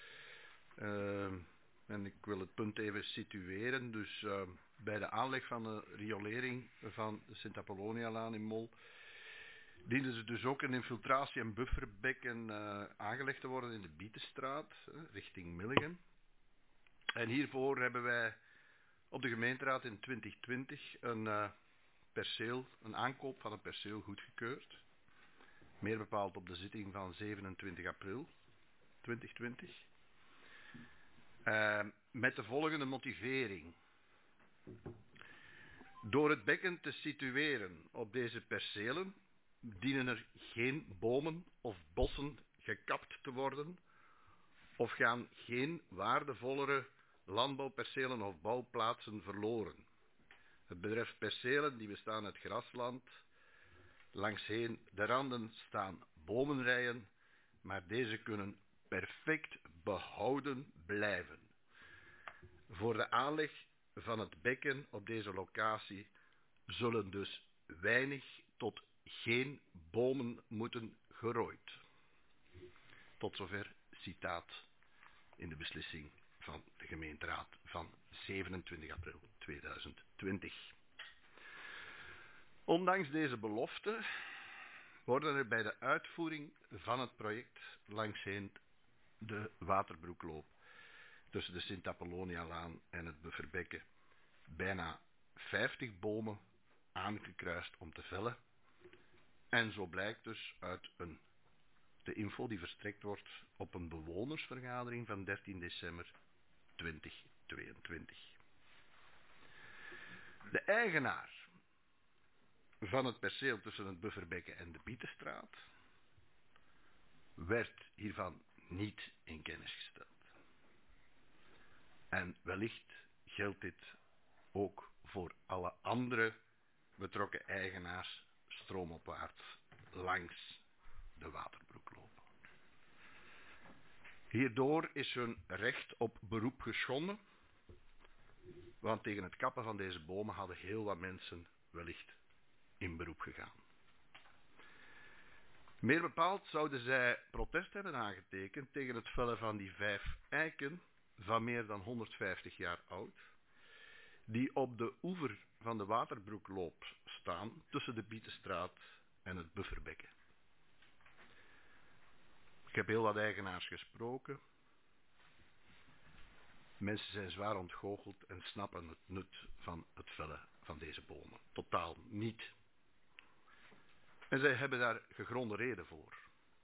En ik wil het punt even situeren. Dus bij de aanleg van de riolering van de Sint-Apollonia-laan in Mol diende er dus ook een infiltratie- en bufferbekken aangelegd te worden in de Bietenstraat, richting Milligen. En hiervoor hebben wij op de gemeenteraad in 2020 een aankoop van een perceel goedgekeurd. Meer bepaald op de zitting van 27 april 2020. Met de volgende motivering. Door het bekken te situeren op deze percelen dienen er geen bomen of bossen gekapt te worden of gaan geen waardevollere landbouwpercelen of bouwplaatsen verloren. Het betreft percelen die bestaan uit grasland. Langsheen de randen staan bomenrijen, maar deze kunnen perfect behouden blijven. Voor de aanleg van het bekken op deze locatie zullen dus weinig tot geen bomen moeten gerooid. Tot zover citaat in de beslissing van de gemeenteraad van 27 april 2020. Ondanks deze belofte worden er bij de uitvoering van het project langsheen de Waterbroekloop tussen de Sint-Apollonia-laan en het Bufferbekke bijna 50 bomen aangekruist om te vellen. En zo blijkt dus uit de info die verstrekt wordt op een bewonersvergadering van 13 december 2022. De eigenaar van het perceel tussen het Bufferbekke en de Bietenstraat werd hiervan niet in kennis gesteld. En wellicht geldt dit ook voor alle andere betrokken eigenaars stroomopwaarts langs de Waterbroekloop. Hierdoor is hun recht op beroep geschonden, want tegen het kappen van deze bomen hadden heel wat mensen wellicht in beroep gegaan. Meer bepaald zouden zij protest hebben aangetekend tegen het vellen van die 5 eiken van meer dan 150 jaar oud, die op de oever van de Waterbroekloop staan tussen de Bietenstraat en het Bufferbekke. Ik heb heel wat eigenaars gesproken. Mensen zijn zwaar ontgoocheld en snappen het nut van het vellen van deze bomen totaal niet. En zij hebben daar gegronde reden voor.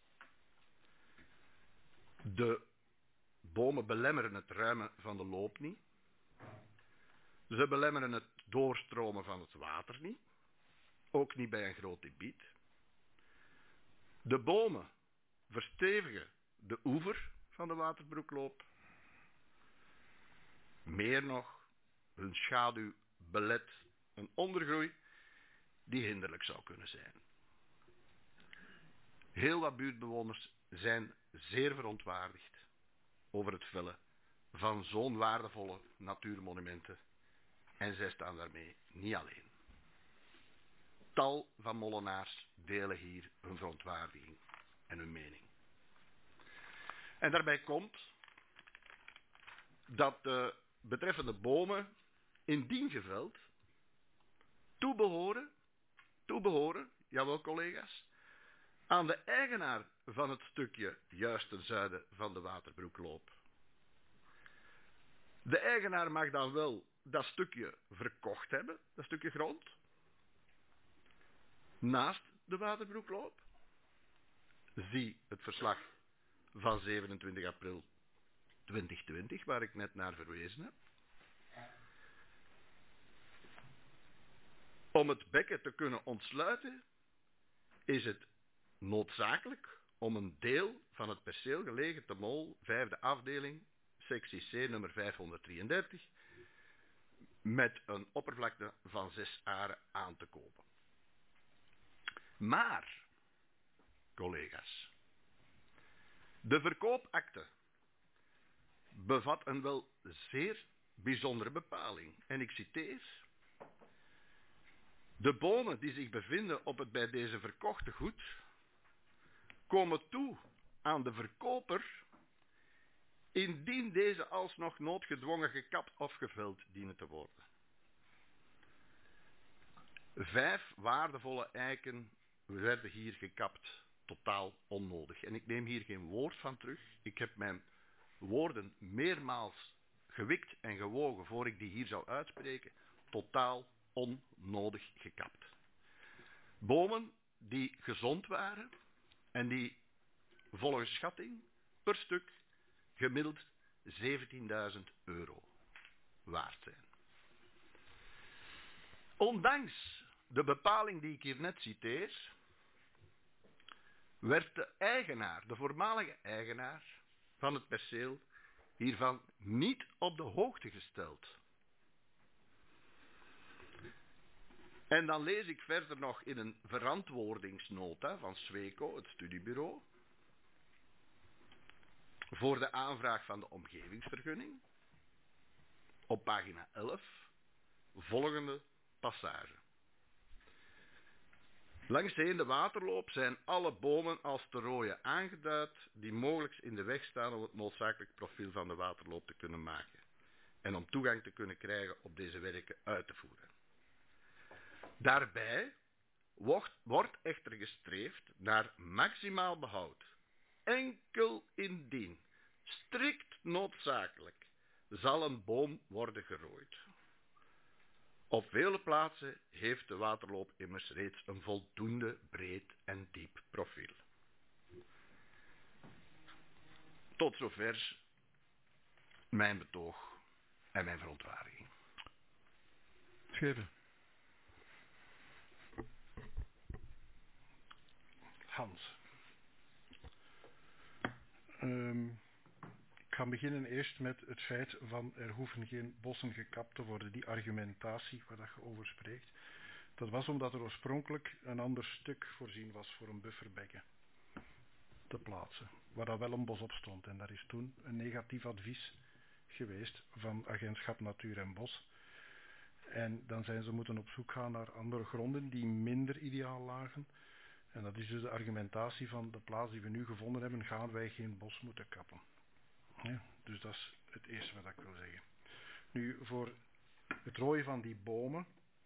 De bomen belemmeren het ruimen van de loop niet. Ze belemmeren het doorstromen van het water niet. Ook niet bij een groot gebied. De bomen verstevigen de oever van de Waterbroekloop. Meer nog, hun schaduw belet een ondergroei die hinderlijk zou kunnen zijn. Heel wat buurtbewoners zijn zeer verontwaardigd over het vellen van zo'n waardevolle natuurmonumenten en zij staan daarmee niet alleen. Tal van molenaars delen hier hun verontwaardiging en hun mening. En daarbij komt dat de betreffende bomen indien geveld toebehoren, jawel collega's, aan de eigenaar van het stukje juist ten zuiden van de Waterbroekloop. De eigenaar mag dan wel dat stukje verkocht hebben, dat stukje grond, naast de Waterbroekloop. Zie het verslag van 27 april 2020, waar ik net naar verwezen heb. Om het bekken te kunnen ontsluiten, is het noodzakelijk om een deel van het perceel gelegen te Mol, 5e afdeling, sectie C, nummer 533, met een oppervlakte van 6 aren aan te kopen. Maar, collega's, de verkoopakte bevat een wel zeer bijzondere bepaling. En ik citeer: de bomen die zich bevinden op het bij deze verkochte goed komen toe aan de verkoper indien deze alsnog noodgedwongen gekapt of geveld dienen te worden. 5 waardevolle eiken werden hier gekapt, totaal onnodig. En ik neem hier geen woord van terug. Ik heb mijn woorden meermaals gewikt en gewogen voor ik die hier zou uitspreken. Totaal onnodig gekapt. Bomen die gezond waren en die volgens schatting per stuk gemiddeld €17.000 waard zijn. Ondanks de bepaling die ik hier net citeer, werd de eigenaar, de voormalige eigenaar van het perceel, hiervan niet op de hoogte gesteld. En dan lees ik verder nog in een verantwoordingsnota van Sweco, het studiebureau, voor de aanvraag van de omgevingsvergunning, op pagina 11, volgende passage. Langs de hele waterloop zijn alle bomen als te rooien aangeduid die mogelijk in de weg staan om het noodzakelijk profiel van de waterloop te kunnen maken en om toegang te kunnen krijgen op deze werken uit te voeren. Daarbij wordt echter gestreefd naar maximaal behoud. Enkel indien, strikt noodzakelijk, zal een boom worden gerooid. Op vele plaatsen heeft de waterloop immers reeds een voldoende breed en diep profiel. Tot zover mijn betoog en mijn verontwaardiging. Scheven. Hans. Ik ga beginnen eerst met het feit van er hoeven geen bossen gekapt te worden. Die argumentatie waar dat je over spreekt. Dat was omdat er oorspronkelijk een ander stuk voorzien was voor een bufferbekken te plaatsen. Waar dat wel een bos op stond. En daar is toen een negatief advies geweest van Agentschap Natuur en Bos. En dan zijn ze moeten op zoek gaan naar andere gronden die minder ideaal lagen. En dat is dus de argumentatie van de plaats die we nu gevonden hebben, gaan wij geen bos moeten kappen. Ja, dus dat is het eerste wat ik wil zeggen. Nu, voor het rooien van die bomen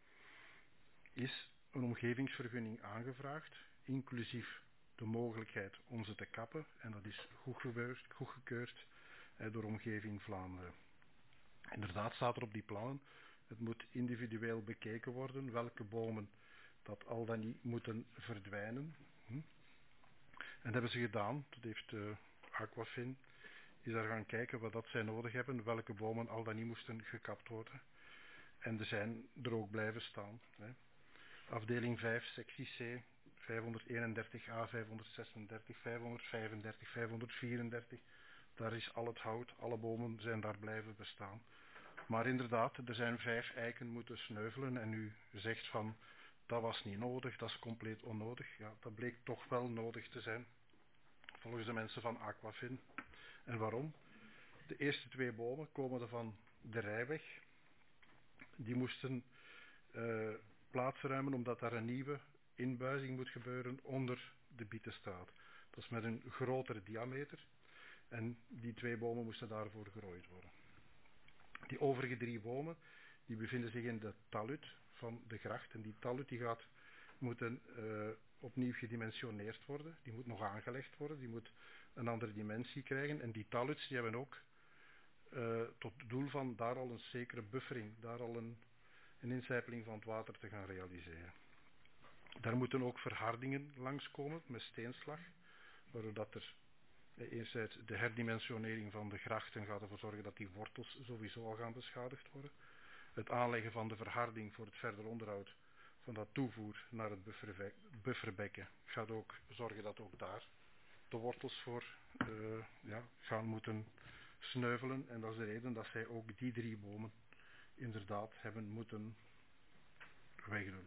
is een omgevingsvergunning aangevraagd, inclusief de mogelijkheid om ze te kappen. En dat is goedgekeurd door Omgeving Vlaanderen. Inderdaad staat er op die plannen, het moet individueel bekeken worden welke bomen dat al dan niet moeten verdwijnen. En dat hebben ze gedaan. Dat heeft Aquafin is daar gaan kijken wat dat zij nodig hebben, welke bomen al dan niet moesten gekapt worden. En er zijn er ook blijven staan. Afdeling 5, sectie C, 531a, 536, 535, 534. Daar is al het hout, alle bomen zijn daar blijven bestaan. Maar inderdaad, er zijn 5 eiken moeten sneuvelen en u zegt van dat was niet nodig, dat is compleet onnodig. Ja, dat bleek toch wel nodig te zijn, volgens de mensen van Aquafin. En waarom? De eerste 2 bomen komen er van de rijweg. Die moesten plaatsruimen omdat daar een nieuwe inbuizing moet gebeuren onder de Bietenstraat. Dat is met een grotere diameter. En die 2 bomen moesten daarvoor gerooid worden. Die overige 3 bomen die bevinden zich in de talud van de gracht. En die talud die moeten opnieuw gedimensioneerd worden. Die moet nog aangelegd worden. Die moet een andere dimensie krijgen. En die taluds die hebben ook tot doel van daar al een zekere buffering, daar al een incijpeling van het water te gaan realiseren. Daar moeten ook verhardingen langskomen met steenslag, waardoor dat er enerzijds de herdimensionering van de grachten gaat ervoor zorgen dat die wortels sowieso al gaan beschadigd worden. Het aanleggen van de verharding voor het verder onderhoud van dat toevoer naar het bufferbekken gaat ook zorgen dat ook daar de wortels voor gaan moeten sneuvelen. En dat is de reden dat zij ook die 3 bomen inderdaad hebben moeten wegdoen.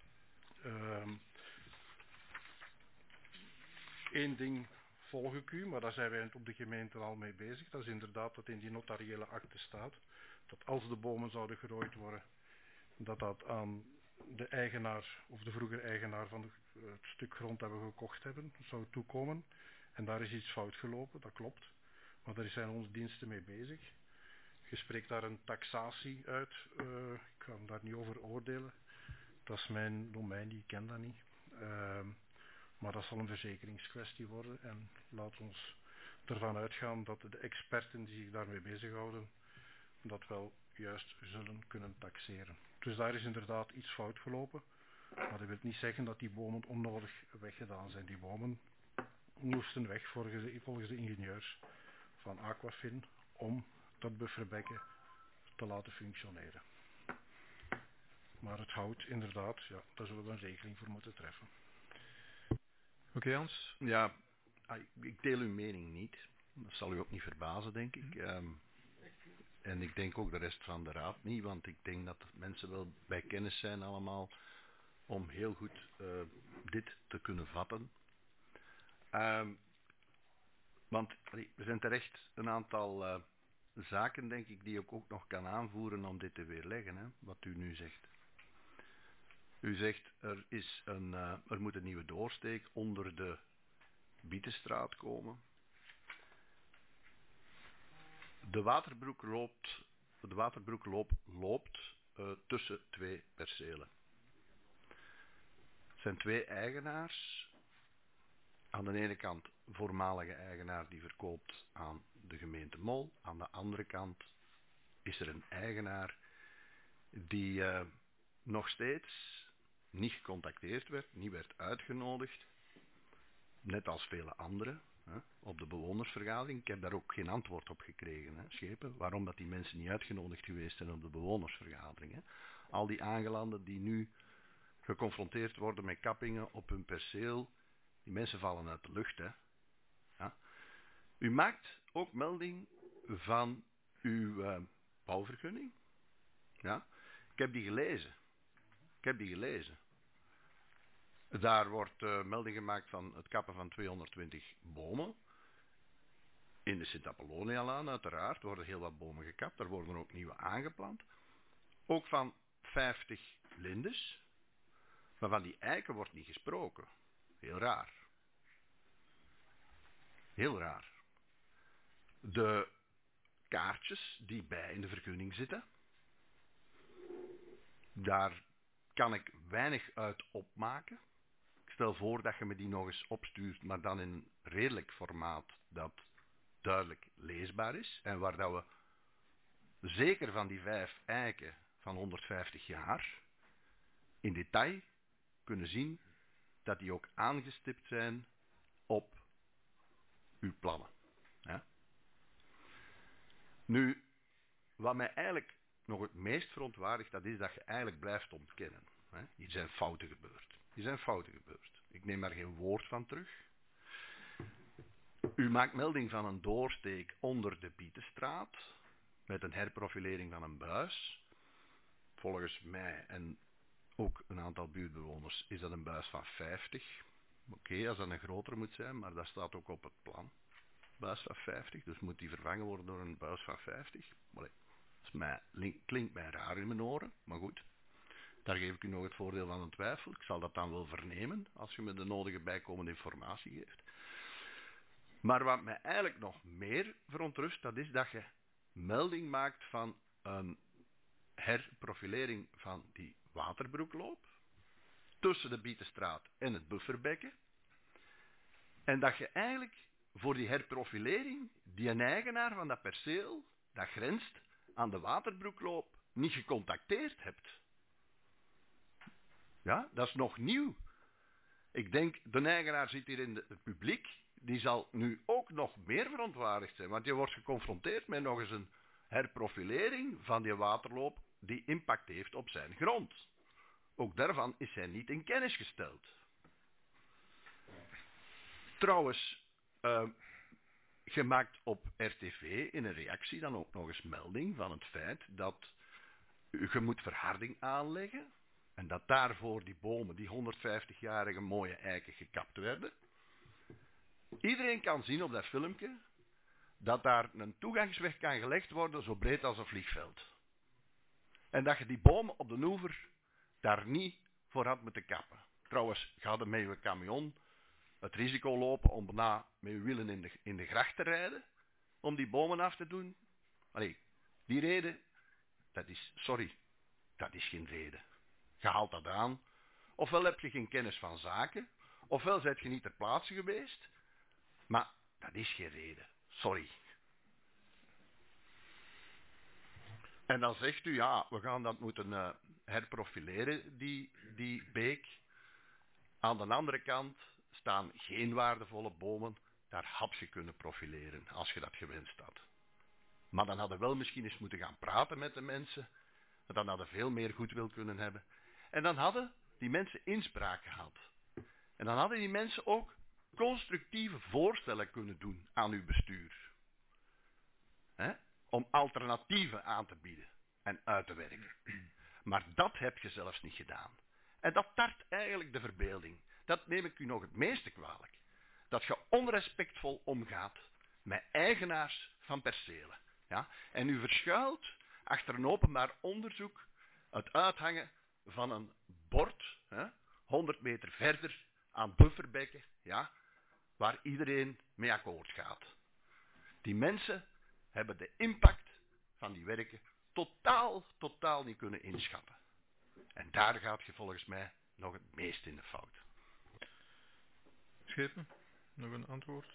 Eén ding volg ik u, maar daar zijn wij op de gemeente al mee bezig. Dat is inderdaad dat in die notariële akte staat dat als de bomen zouden gerooid worden, dat aan de eigenaar of de vroegere eigenaar van het stuk grond dat we gekocht hebben zou toekomen. En daar is iets fout gelopen, dat klopt. Maar daar zijn onze diensten mee bezig. Je spreekt daar een taxatie uit. Ik ga hem daar niet over oordelen. Dat is mijn domein, ik ken dat niet. Maar dat zal een verzekeringskwestie worden. En laat ons ervan uitgaan dat de experten die zich daarmee bezighouden, dat wel juist zullen kunnen taxeren. Dus daar is inderdaad iets fout gelopen. Maar dat wil niet zeggen dat die bomen onnodig weggedaan zijn. Die bomen moesten weg volgens de ingenieurs van Aquafin om dat bufferbekken te laten functioneren. Maar het hout, inderdaad, ja, daar zullen we een regeling voor moeten treffen. Oké, Hans? Ja, ik deel uw mening niet. Dat zal u ook niet verbazen, denk ik. En ik denk ook de rest van de raad niet, want ik denk dat mensen wel bij kennis zijn allemaal om heel goed dit te kunnen vatten. Want er zijn terecht een aantal zaken, denk ik, die ik ook nog kan aanvoeren om dit te weerleggen, hè, wat u nu zegt. U zegt er moet een nieuwe doorsteek onder de Bietenstraat komen. De Waterbroekloop loopt tussen twee percelen. Het zijn twee eigenaars. Aan de ene kant voormalige eigenaar die verkoopt aan de gemeente Mol. Aan de andere kant is er een eigenaar die nog steeds niet gecontacteerd werd, niet werd uitgenodigd. Net als vele anderen, op de bewonersvergadering. Ik heb daar ook geen antwoord op gekregen, Schepen. Waarom dat die mensen niet uitgenodigd geweest zijn op de bewonersvergadering. Al die aangelanden die nu geconfronteerd worden met kappingen op hun perceel, die mensen vallen uit de lucht. Ja. U maakt ook melding van uw bouwvergunning. Ja. Ik heb die gelezen. Daar wordt melding gemaakt van het kappen van 220 bomen. In de Sint-Apollonia-laan uiteraard worden heel wat bomen gekapt. Er worden ook nieuwe aangeplant. Ook van 50 lindes. Maar van die eiken wordt niet gesproken. Heel raar. Heel raar. De kaartjes die bij in de vergunning zitten. Daar kan ik weinig uit opmaken. Ik stel voor dat je me die nog eens opstuurt, maar dan in een redelijk formaat dat duidelijk leesbaar is. En waar dat we zeker van die 5 eiken van 150 jaar in detail kunnen zien dat die ook aangestipt zijn op uw plannen. Ja. Nu, wat mij eigenlijk nog het meest verontwaardigt, dat is dat je eigenlijk blijft ontkennen. Hier zijn fouten gebeurd. Ik neem daar geen woord van terug. U maakt melding van een doorsteek onder de Bietenstraat, met een herprofilering van een buis. Volgens mij en ook een aantal buurtbewoners is dat een buis van 50. Oké, als dat een grotere moet zijn, maar dat staat ook op het plan. Buis van 50, dus moet die vervangen worden door een buis van 50. Klinkt mij raar in mijn oren, maar goed. Daar geef ik u nog het voordeel van een twijfel. Ik zal dat dan wel vernemen, als u me de nodige bijkomende informatie geeft. Maar wat mij eigenlijk nog meer verontrust, dat is dat je melding maakt van een herprofilering van die Waterbroekloop tussen de Bietenstraat en het bufferbekken. En dat je eigenlijk voor die herprofilering die een eigenaar van dat perceel, dat grenst aan de Waterbroekloop, niet gecontacteerd hebt. Ja, dat is nog nieuw. Ik denk, de eigenaar zit hier in het publiek, die zal nu ook nog meer verontwaardigd zijn, want je wordt geconfronteerd met nog eens een herprofilering van die waterloop die impact heeft op zijn grond. Ook daarvan is hij niet in kennis gesteld. Trouwens, je maakt op RTV in een reactie dan ook nog eens melding van het feit dat je moet verharding aanleggen en dat daarvoor die bomen, die 150-jarige mooie eiken gekapt werden. Iedereen kan zien op dat filmpje dat daar een toegangsweg kan gelegd worden zo breed als een vliegveld. En dat je die bomen op de oever daar niet voor had moeten kappen. Trouwens, ga je met je camion het risico lopen om bijna met je wielen in de gracht te rijden, om die bomen af te doen. Allee, die reden, dat is geen reden. Je haalt dat aan. Ofwel heb je geen kennis van zaken, ofwel zijt je niet ter plaatse geweest, maar dat is geen reden. Sorry. En dan zegt u, ja, we gaan dat moeten herprofileren, die beek. Aan de andere kant staan geen waardevolle bomen. Daar had je kunnen profileren, als je dat gewenst had. Maar dan hadden we wel misschien eens moeten gaan praten met de mensen. Dan hadden veel meer goedwil kunnen hebben. En dan hadden die mensen inspraak gehad. En dan hadden die mensen ook constructieve voorstellen kunnen doen aan uw bestuur. Om alternatieven aan te bieden en uit te werken. Maar dat heb je zelfs niet gedaan. En dat tart eigenlijk de verbeelding. Dat neem ik u nog het meeste kwalijk. Dat je onrespectvol omgaat met eigenaars van percelen. Ja? En u verschuilt achter een openbaar onderzoek het uithangen van een bord, hè, 100 meter verder aan bufferbekken, ja, waar iedereen mee akkoord gaat. Die mensen hebben de impact van die werken totaal niet kunnen inschatten. En daar gaat je volgens mij nog het meest in de fout. Schepen, nog een antwoord?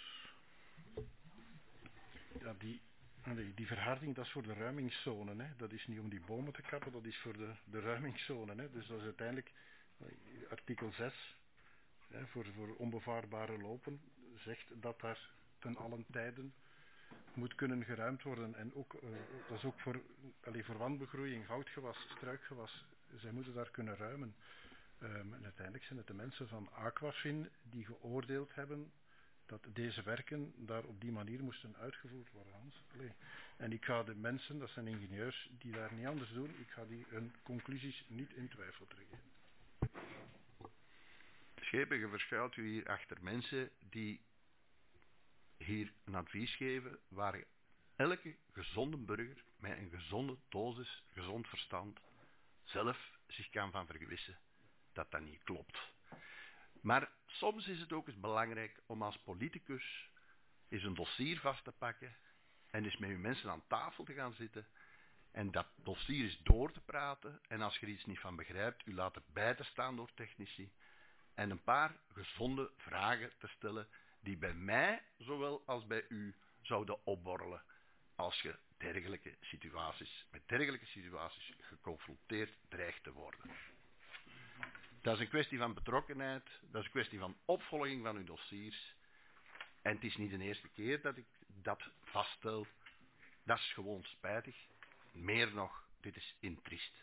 Ja, die verharding, dat is voor de ruimingszone. Hè. Dat is niet om die bomen te kappen, dat is voor de ruimingszone. Hè. Dus dat is uiteindelijk artikel 6, hè, voor onbevaarbare lopen, zegt dat daar ten allen tijden moet kunnen geruimd worden. En ook, dat is ook voor wandbegroeiing, houtgewas, struikgewas. Zij moeten daar kunnen ruimen. En uiteindelijk zijn het de mensen van Aquafin die geoordeeld hebben dat deze werken daar op die manier moesten uitgevoerd worden, Hans. En ik ga de mensen, dat zijn ingenieurs, die daar niet anders doen, ik ga die hun conclusies niet in twijfel trekken. Schepen, je verschuilt u hier achter mensen die hier een advies geven waar elke gezonde burger met een gezonde dosis, gezond verstand, zelf zich kan van vergewissen dat dat niet klopt. Maar soms is het ook eens belangrijk om als politicus eens een dossier vast te pakken en eens met uw mensen aan tafel te gaan zitten en dat dossier eens door te praten en als je er iets niet van begrijpt, u laten bij te staan door technici en een paar gezonde vragen te stellen die bij mij zowel als bij u zouden opborrelen als je met dergelijke situaties geconfronteerd dreigt te worden. Dat is een kwestie van betrokkenheid, dat is een kwestie van opvolging van uw dossiers. En het is niet de eerste keer dat ik dat vaststel. Dat is gewoon spijtig. Meer nog, dit is intriest.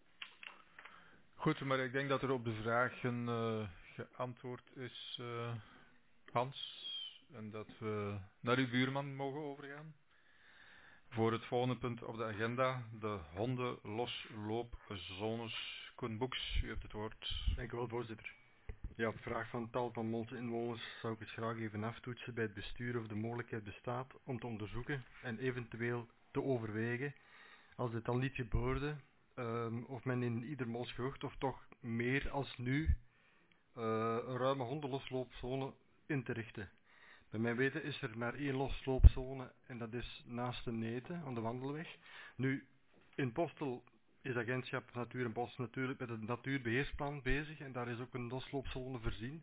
Goed, maar ik denk dat er op de vragen geantwoord is, Hans. En dat we naar uw buurman mogen overgaan. Voor het volgende punt op de agenda, de hondenlosloopzones. Koen Boeks, u hebt het woord. Dank u wel, voorzitter. Ja, op vraag van tal van onze inwoners zou ik het graag even aftoetsen bij het bestuur of de mogelijkheid bestaat om te onderzoeken en eventueel te overwegen, als dit al niet gebeurde, of men in ieder Molsgehucht of toch meer als nu een ruime hondenlosloopzone in te richten. Bij mijn weten is er maar 1 losloopzone en dat is naast de Neten aan de Wandelweg. Nu, in Postel is de agentschap Natuur en Bos natuurlijk met het natuurbeheersplan bezig en daar is ook een losloopzone voorzien.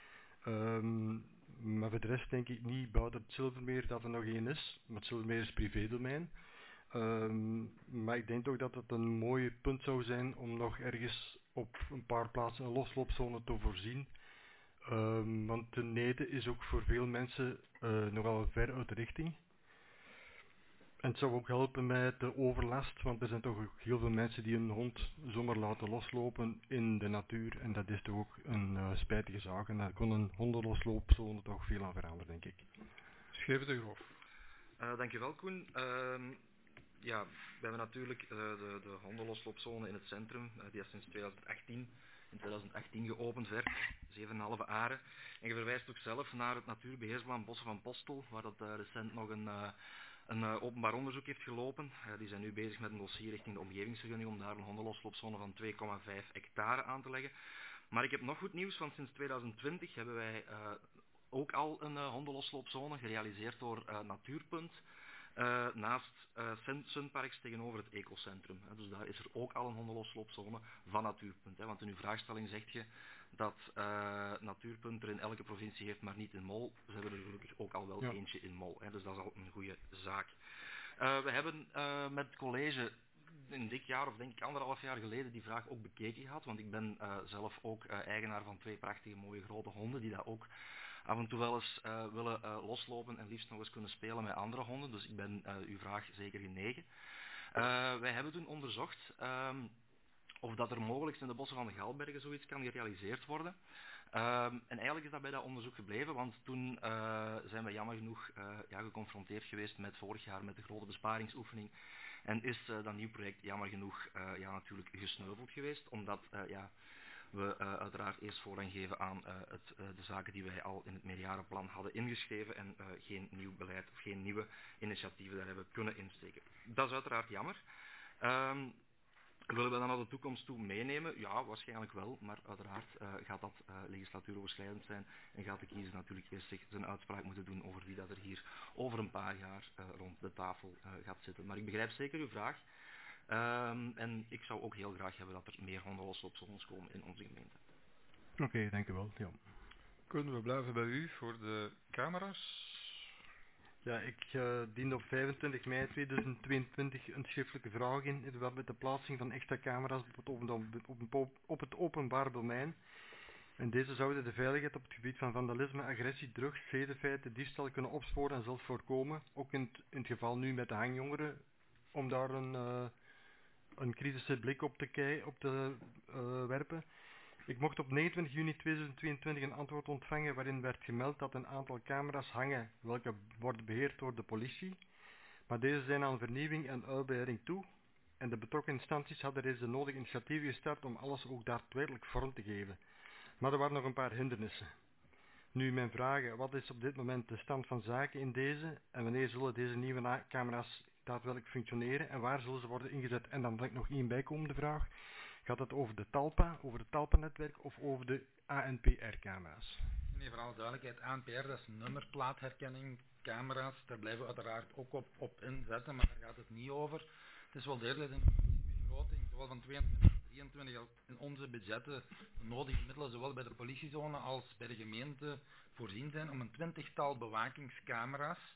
Maar voor de rest denk ik niet buiten het Zilvermeer dat er nog één is, maar het Zilvermeer is privédomein. Maar ik denk ook dat het een mooi punt zou zijn om nog ergens op een paar plaatsen een losloopzone te voorzien. Want de Neten is ook voor veel mensen nogal ver uit de richting. En het zou ook helpen met de overlast, want er zijn toch ook heel veel mensen die een hond zomaar laten loslopen in de natuur. En dat is toch ook een spijtige zaak. En daar kon een hondenlosloopzone toch veel aan veranderen, denk ik. Schepen de Groof. Dankjewel, Koen. Ja, we hebben natuurlijk de hondenlosloopzone in het centrum, die sinds 2018 geopend werd, 7,5 aren. En je verwijst ook zelf naar het natuurbeheersplan Bossen van Postel, waar dat recent nog een openbaar onderzoek heeft gelopen. Die zijn nu bezig met een dossier richting de omgevingsvergunning om daar een hondenlosloopzone van 2,5 hectare aan te leggen. Maar ik heb nog goed nieuws, want sinds 2020 hebben wij ook al een hondenlosloopzone gerealiseerd door Natuurpunt. Naast Sunparks tegenover het ecocentrum. Dus daar is er ook al een hondenlosloopzone van Natuurpunt. Want in uw vraagstelling zegt je dat Natuurpunt er in elke provincie heeft, maar niet in Mol. Ze hebben er gelukkig ook al wel eentje in Mol. Dus dat is al een goede zaak. We hebben met het college een dik jaar of denk ik 1,5 jaar geleden die vraag ook bekeken gehad. Want ik ben zelf ook eigenaar van 2 prachtige mooie grote honden die daar ook af en toe wel eens willen loslopen en liefst nog eens kunnen spelen met andere honden. Dus ik ben uw vraag zeker genegen. Wij hebben toen onderzocht of dat er mogelijk in de bossen van de Galbergen zoiets kan gerealiseerd worden. En eigenlijk is dat bij dat onderzoek gebleven, want toen zijn we jammer genoeg geconfronteerd geweest met vorig jaar met de grote besparingsoefening. En is dat nieuw project jammer genoeg natuurlijk gesneuveld geweest, omdat we uiteraard eerst voorrang geven aan de zaken die wij al in het meerjarenplan hadden ingeschreven en geen nieuw beleid of geen nieuwe initiatieven daar hebben kunnen insteken. Dat is uiteraard jammer. Willen we dat naar de toekomst toe meenemen? Ja, waarschijnlijk wel, maar uiteraard gaat dat legislatuuroverschrijdend zijn en gaat de kiezer natuurlijk eerst zijn uitspraak moeten doen over wie dat er hier over een paar jaar rond de tafel gaat zitten. Maar ik begrijp zeker uw vraag en ik zou ook heel graag hebben dat er meer hondenloslopzones komen in onze gemeente. Oké, dank u wel. Ja. Kunnen we blijven bij u voor de camera's? Ja, ik diende op 25 mei 2022 een schriftelijke vraag in verband met de plaatsing van extra camera's op het openbaar domein. En deze zouden de veiligheid op het gebied van vandalisme, agressie, drugs, zedenfeiten, diefstal kunnen opsporen en zelfs voorkomen. Ook in het geval nu met de hangjongeren, om daar een kritische blik op te werpen. Ik mocht op 29 juni 2022 een antwoord ontvangen waarin werd gemeld dat een aantal camera's hangen welke worden beheerd door de politie. Maar deze zijn aan vernieuwing en uitbreiding toe en de betrokken instanties hadden reeds de nodige initiatieven gestart om alles ook daadwerkelijk vorm te geven. Maar er waren nog een paar hindernissen. Nu mijn vragen, wat is op dit moment de stand van zaken in deze en wanneer zullen deze nieuwe camera's daadwerkelijk functioneren en waar zullen ze worden ingezet? En dan wil ik nog één bijkomende vraag. Gaat het over de Talpa, over het Talpa-netwerk of over de ANPR-camera's? Nee, voor alle duidelijkheid, ANPR dat is nummerplaatherkenning, camera's, daar blijven we uiteraard ook op inzetten, maar daar gaat het niet over. Het is wel degelijk een begroting, zowel van 22 en 23 als in onze budgetten de nodige middelen, zowel bij de politiezone als bij de gemeente voorzien zijn om een 20-tal bewakingscamera's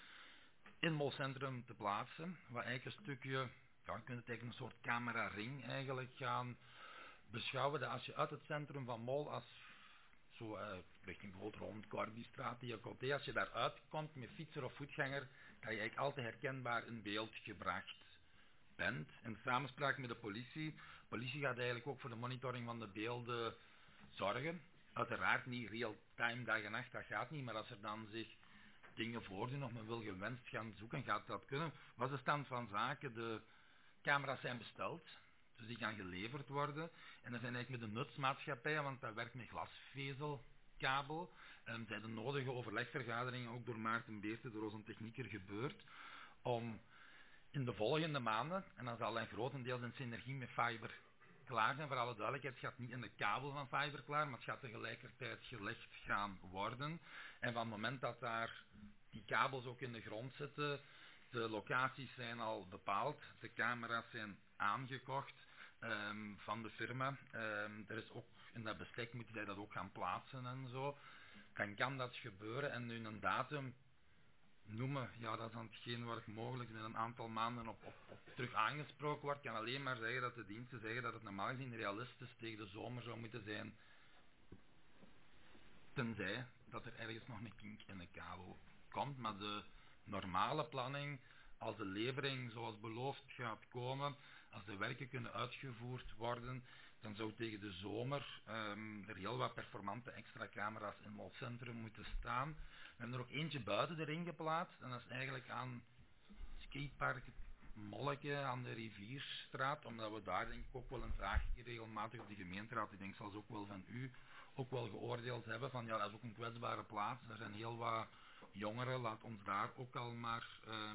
in Molcentrum te plaatsen, wat eigenlijk een stukje, ja, je kunt het eigenlijk een soort cameraring eigenlijk gaan beschouwen, dat als je uit het centrum van Mol, als zo richting bijvoorbeeld rond Corbystraat, Diacoté, als je daar uitkomt met fietser of voetganger, dat je eigenlijk altijd herkenbaar in beeld gebracht bent. In samenspraak met de politie. De politie gaat eigenlijk ook voor de monitoring van de beelden zorgen. Uiteraard niet real-time dag en nacht, dat gaat niet, maar als er dan zich dingen voordoen of men wil gewenst gaan zoeken, gaat dat kunnen. Wat is de stand van zaken? De camera's zijn besteld, dus die gaan geleverd worden. En dat zijn eigenlijk met de nutsmaatschappijen, want dat werkt met glasvezelkabel. Zijn de nodige overlegvergaderingen ook door Maarten Beerte, door onze technieker, gebeurd. Om in de volgende maanden, en dan zal hij grotendeels in synergie met fiber klaar zijn. Voor alle duidelijkheid, het gaat niet in de kabel van fiber klaar, maar het gaat tegelijkertijd gelegd gaan worden. En van het moment dat daar die kabels ook in de grond zitten, de locaties zijn al bepaald, de camera's zijn aangekocht van de firma. Er is ook in dat bestek moeten zij dat ook gaan plaatsen en zo. Dan kan dat gebeuren en nu een datum noemen, ja, dat is aan hetgeen waar ik mogelijk in een aantal maanden op terug aangesproken word. Ik kan alleen maar zeggen dat de diensten zeggen dat het normaal gezien realistisch tegen de zomer zou moeten zijn, tenzij dat er ergens nog een kink in de kabel komt. Maar de normale planning, als de levering zoals beloofd gaat komen, als de werken kunnen uitgevoerd worden, dan zou tegen de zomer er heel wat performante extra camera's in Molcentrum moeten staan. We hebben er ook eentje buiten de ring geplaatst en dat is eigenlijk aan skatepark Molleke aan de Rivierstraat, omdat we daar denk ik ook wel een vraag regelmatig op de gemeenteraad, ik denk zal ze ook wel van u ook wel geoordeeld hebben van ja, dat is ook een kwetsbare plaats, er zijn heel wat jongeren, laat ons daar ook al maar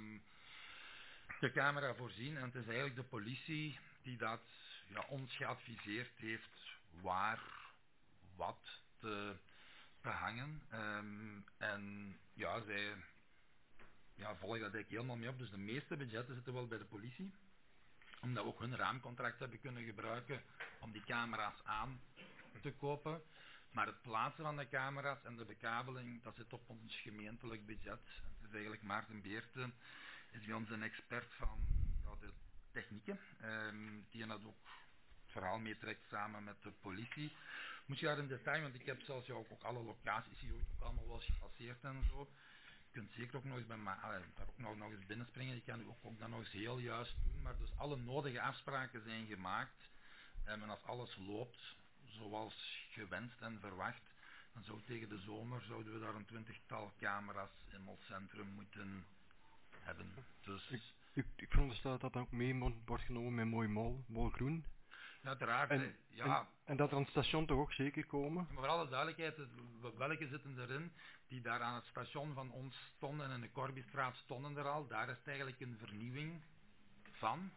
de camera voorzien. En het is eigenlijk de politie die dat ons geadviseerd heeft waar wat te hangen. En ja, zij volgen dat eigenlijk helemaal mee op. Dus de meeste budgetten zitten wel bij de politie. Omdat we ook hun raamcontract hebben kunnen gebruiken om die camera's aan te kopen. Maar het plaatsen van de camera's en de bekabeling, dat zit op ons gemeentelijk budget. Het is eigenlijk Maarten Beerte, is bij ons een expert van de technieken, die dat ook het verhaal meetrekt samen met de politie. Moet je daar in detail, want ik heb zelfs ook alle locaties hier ook allemaal wel eens gepasseerd en zo. Je kunt zeker ook nog eens bij daar ook nog eens binnenspringen, je kan u ook dat nog eens heel juist doen, maar dus alle nodige afspraken zijn gemaakt. En als alles loopt zoals gewenst en verwacht, dan zou tegen de zomer zouden we daar een 20-tal camera's in ons centrum moeten hebben. Dus ik veronderstel dat ook mee wordt genomen met mooi molgroen. Ja, uiteraard. En dat er aan het station toch ook zeker komen? Maar voor alle duidelijkheid, welke zitten erin die daar aan het station van ons stonden en in de Corbystraat stonden er al. Daar is het eigenlijk een vernieuwing van.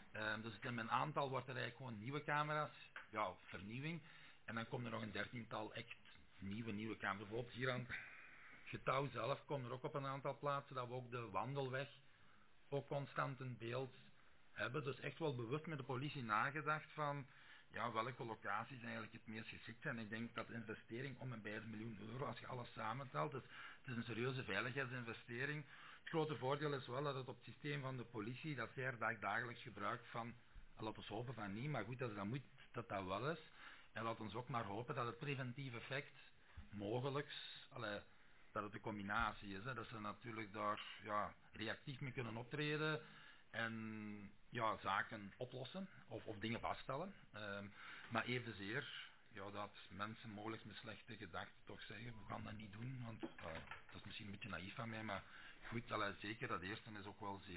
Dus in een aantal wordt er eigenlijk gewoon nieuwe camera's, ja, vernieuwing. En dan komt er nog een 13-tal echt nieuwe camera's. Bijvoorbeeld hier aan het getouw zelf komt er ook op een aantal plaatsen dat we ook de wandelweg ook constant in beeld hebben. Dus echt wel bewust met de politie nagedacht van ja, welke locaties eigenlijk het meest geschikt zijn. Ik denk dat de investering om en bij €1 miljoen, als je alles samentelt, dus het is een serieuze veiligheidsinvestering. Het grote voordeel is wel dat het op het systeem van de politie, dat zij er dagelijks gebruik van, laten we hopen van niet, maar goed, als dat moet, dat dat wel is. En laten we ook maar hopen dat het preventieve effect mogelijk, dat het een combinatie is, hè, dat ze natuurlijk daar ja, reactief mee kunnen optreden en ja, zaken oplossen of dingen vaststellen. Maar evenzeer ja, dat mensen mogelijk met slechte gedachten toch zeggen, we gaan dat niet doen, want dat is misschien een beetje naïef van mij, maar goed, zeker dat eerste is ook wel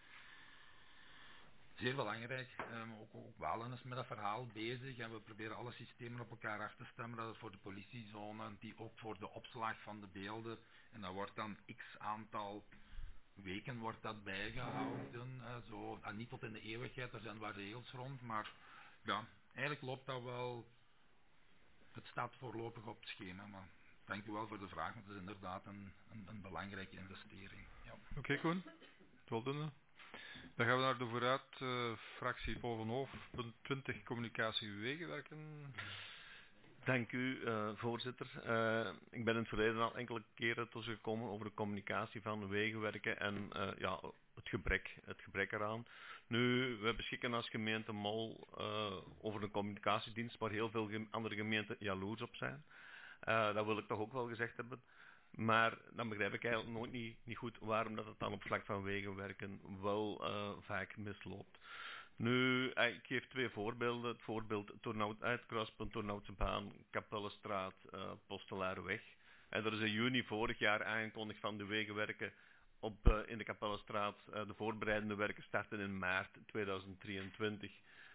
zeer belangrijk. Ook Walen is met dat verhaal bezig en we proberen alle systemen op elkaar af te stemmen, dat het voor de politiezone, die ook voor de opslag van de beelden, en dat wordt dan x aantal weken wordt dat bijgehouden, zo, en niet tot in de eeuwigheid, er zijn wel regels rond, maar ja, eigenlijk loopt dat wel, het staat voorlopig op het schema, maar dank u wel voor de vraag, want het is inderdaad een belangrijke investering. Ja. Oké, Koen, voldoende. Dan gaan we naar de vooruit, fractie Volvenhoofd, punt 20, communicatie wegenwerken. Dank u, voorzitter. Ik ben in het verleden al enkele keren gekomen over de communicatie van wegenwerken en ja, het gebrek eraan. Nu, we beschikken als gemeente Mol over een communicatiedienst waar heel veel andere gemeenten jaloers op zijn. Dat wil ik toch ook wel gezegd hebben. Maar dan begrijp ik eigenlijk nooit niet goed waarom dat het dan op vlak van wegenwerken wel vaak misloopt. Nu, ik geef 2 voorbeelden. Het voorbeeld het kruispunt Turnhoutsebaan, Kapellenstraat, Postelaarweg. En er is in juni vorig jaar aangekondigd van de wegenwerken in de Kapellenstraat. De voorbereidende werken starten in maart 2023.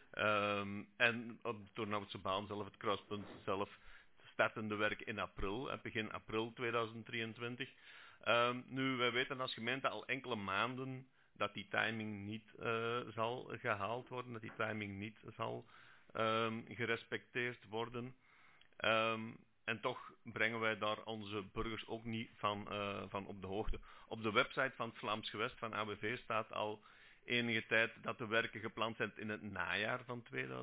En op de Turnhoutsebaan zelf, het kruispunt zelf, starten de werken in april, begin april 2023. Nu, wij weten als gemeente al enkele maanden dat die timing niet zal gehaald worden, dat die timing niet zal gerespecteerd worden. En toch brengen wij daar onze burgers ook niet van op de hoogte. Op de website van het Vlaams Gewest van AWV staat al enige tijd dat de werken gepland zijn in het najaar van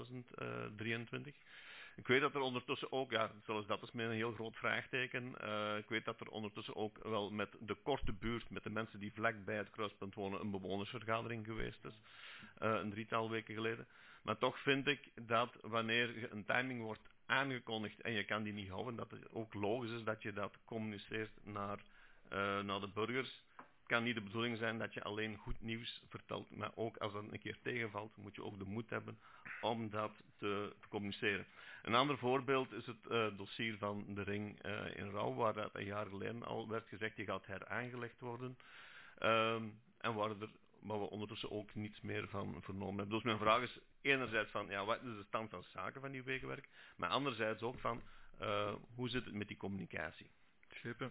2023. Ik weet dat er ondertussen ook, ja, zelfs dat is met een heel groot vraagteken, ik weet dat er ondertussen ook wel met de korte buurt, met de mensen die vlakbij het kruispunt wonen, een bewonersvergadering geweest is, een 3-tal weken geleden. Maar toch vind ik dat wanneer een timing wordt aangekondigd en je kan die niet houden, dat het ook logisch is dat je dat communiceert naar de burgers. Het kan niet de bedoeling zijn dat je alleen goed nieuws vertelt, maar ook als dat een keer tegenvalt, moet je ook de moed hebben om dat te communiceren. Een ander voorbeeld is het dossier van de ring in Rauw, waar dat een jaar geleden al werd gezegd, die gaat heraangelegd worden. En waar we ondertussen ook niets meer van vernomen hebben. Dus mijn vraag is enerzijds van, ja, wat is de stand van zaken van die wegenwerk, maar anderzijds ook van, hoe zit het met die communicatie? Schepen.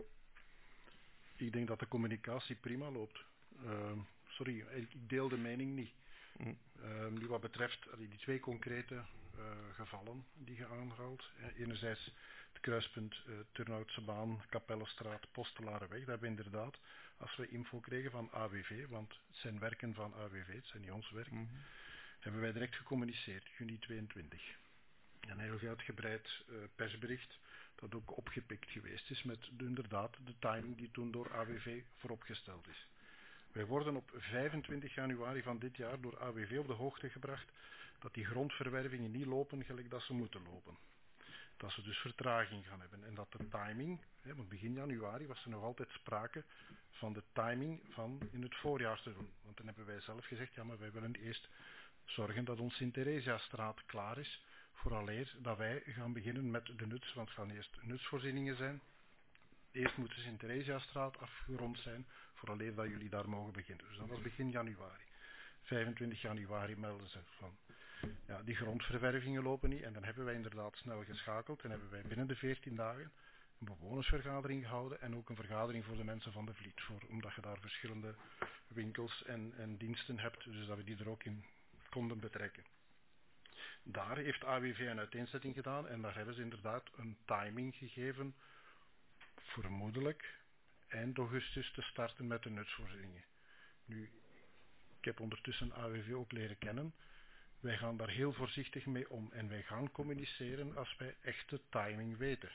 Ik denk dat de communicatie prima loopt. Sorry, ik deel de mening niet. Nu wat betreft die 2 concrete gevallen die je aanhaalt. Enerzijds het kruispunt Turnhoutsebaan, Kapellenstraat, Postelaarweg. Dat hebben we inderdaad, als we info kregen van AWV, want het zijn werken van AWV, het zijn niet ons werk, hebben wij direct gecommuniceerd, juni 22. Een heel uitgebreid persbericht dat ook opgepikt geweest is met inderdaad de timing die toen door AWV vooropgesteld is. Wij worden op 25 januari van dit jaar door AWV op de hoogte gebracht dat die grondverwervingen niet lopen gelijk dat ze moeten lopen. Dat ze dus vertraging gaan hebben en dat de timing, want begin januari was er nog altijd sprake van de timing van in het voorjaar te doen. Want dan hebben wij zelf gezegd, ja maar wij willen eerst zorgen dat ons Sint-Theresiastraat klaar is, vooraleer dat wij gaan beginnen met de nuts, want het gaan eerst nutsvoorzieningen zijn. Eerst moet de Sint-Theresiastraat afgerond zijn, vooraleer dat jullie daar mogen beginnen. Dus dat was begin januari. 25 januari melden ze van, ja, die grondverwervingen lopen niet. En dan hebben wij inderdaad snel geschakeld en hebben wij binnen de 14 dagen een bewonersvergadering gehouden en ook een vergadering voor de mensen van de Vliet. Omdat je daar verschillende winkels en diensten hebt, dus dat we die er ook in konden betrekken. Daar heeft AWV een uiteenzetting gedaan en daar hebben ze inderdaad een timing gegeven, vermoedelijk eind augustus te starten met de nutsvoorzieningen. Nu, ik heb ondertussen AWV ook leren kennen. Wij gaan daar heel voorzichtig mee om en wij gaan communiceren als wij echte timing weten.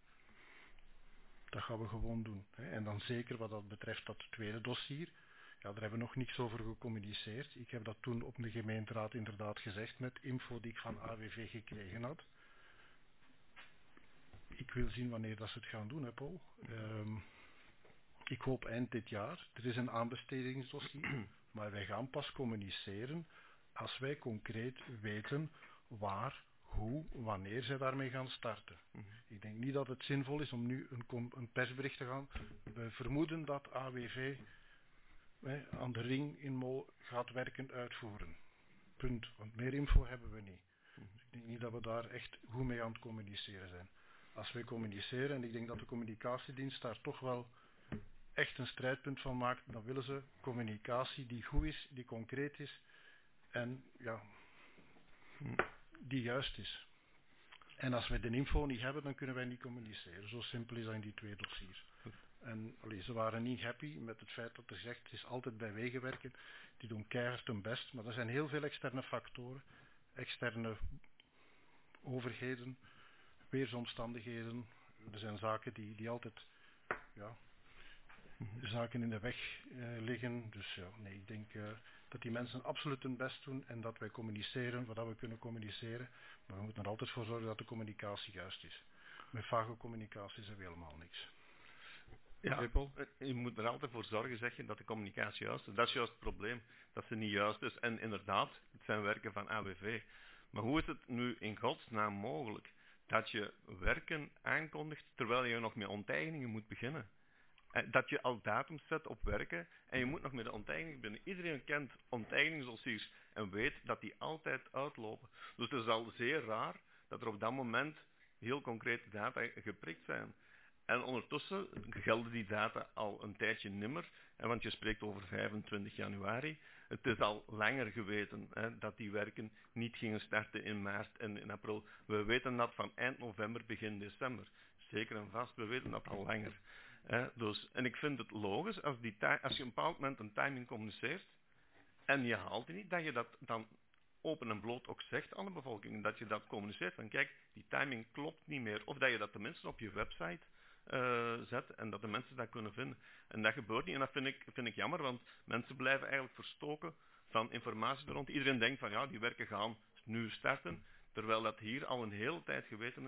Dat gaan we gewoon doen. En dan zeker wat dat betreft dat tweede dossier. Ja, daar hebben we nog niks over gecommuniceerd. Ik heb dat toen op de gemeenteraad inderdaad gezegd met info die ik van AWV gekregen had. Ik wil zien wanneer dat ze het gaan doen, hè, Paul. Ik hoop eind dit jaar. Er is een aanbestedingsdossier, maar wij gaan pas communiceren als wij concreet weten waar, hoe, wanneer zij daarmee gaan starten. Ik denk niet dat het zinvol is om nu een persbericht te gaan. We vermoeden dat AWV aan de ring in Mol gaat werken uitvoeren. Punt. Want meer info hebben we niet. Dus ik denk niet dat we daar echt goed mee aan het communiceren zijn. Als wij communiceren, en ik denk dat de communicatiedienst daar toch wel echt een strijdpunt van maakt, dan willen ze communicatie die goed is, die concreet is en ja, die juist is. En als we de info niet hebben, dan kunnen wij niet communiceren. Zo simpel is dat in die twee dossiers. En ze waren niet happy met het feit dat er gezegd het is altijd bij wegenwerken. Die doen keihard hun best, maar er zijn heel veel externe factoren, externe overheden, weersomstandigheden. Er zijn zaken die altijd zaken in de weg liggen. Dus ja, nee, ik denk dat die mensen absoluut hun best doen en dat wij communiceren wat we kunnen communiceren. Maar we moeten er altijd voor zorgen dat de communicatie juist is. Met vage communicatie zijn we helemaal niks. Ja, je moet er altijd voor zorgen, zeg je, dat de communicatie juist is. Dat is juist het probleem, dat ze niet juist is. En inderdaad, het zijn werken van AWV. Maar hoe is het nu in godsnaam mogelijk dat je werken aankondigt terwijl je nog met onteigeningen moet beginnen? Dat je al datums zet op werken en je moet nog met de onteigening beginnen. Iedereen kent onteigeningsdossiers en weet dat die altijd uitlopen. Dus het is al zeer raar dat er op dat moment heel concrete data geprikt zijn. En ondertussen gelden die data al een tijdje nimmer, want je spreekt over 25 januari. Het is al langer geweten dat die werken niet gingen starten in maart en in april. We weten dat van eind november, begin december. Zeker en vast, we weten dat al langer. Dus, en ik vind het logisch, als je op een bepaald moment een timing communiceert en je haalt die niet, dat je dat dan open en bloot ook zegt aan de bevolking, dat je dat communiceert. Van kijk, die timing klopt niet meer. Of dat je dat tenminste op je website zet en dat de mensen dat kunnen vinden. En dat gebeurt niet en dat vind ik jammer, want mensen blijven eigenlijk verstoken van informatie er rond. Iedereen denkt van ja, die werken gaan nu starten, terwijl dat hier al een hele tijd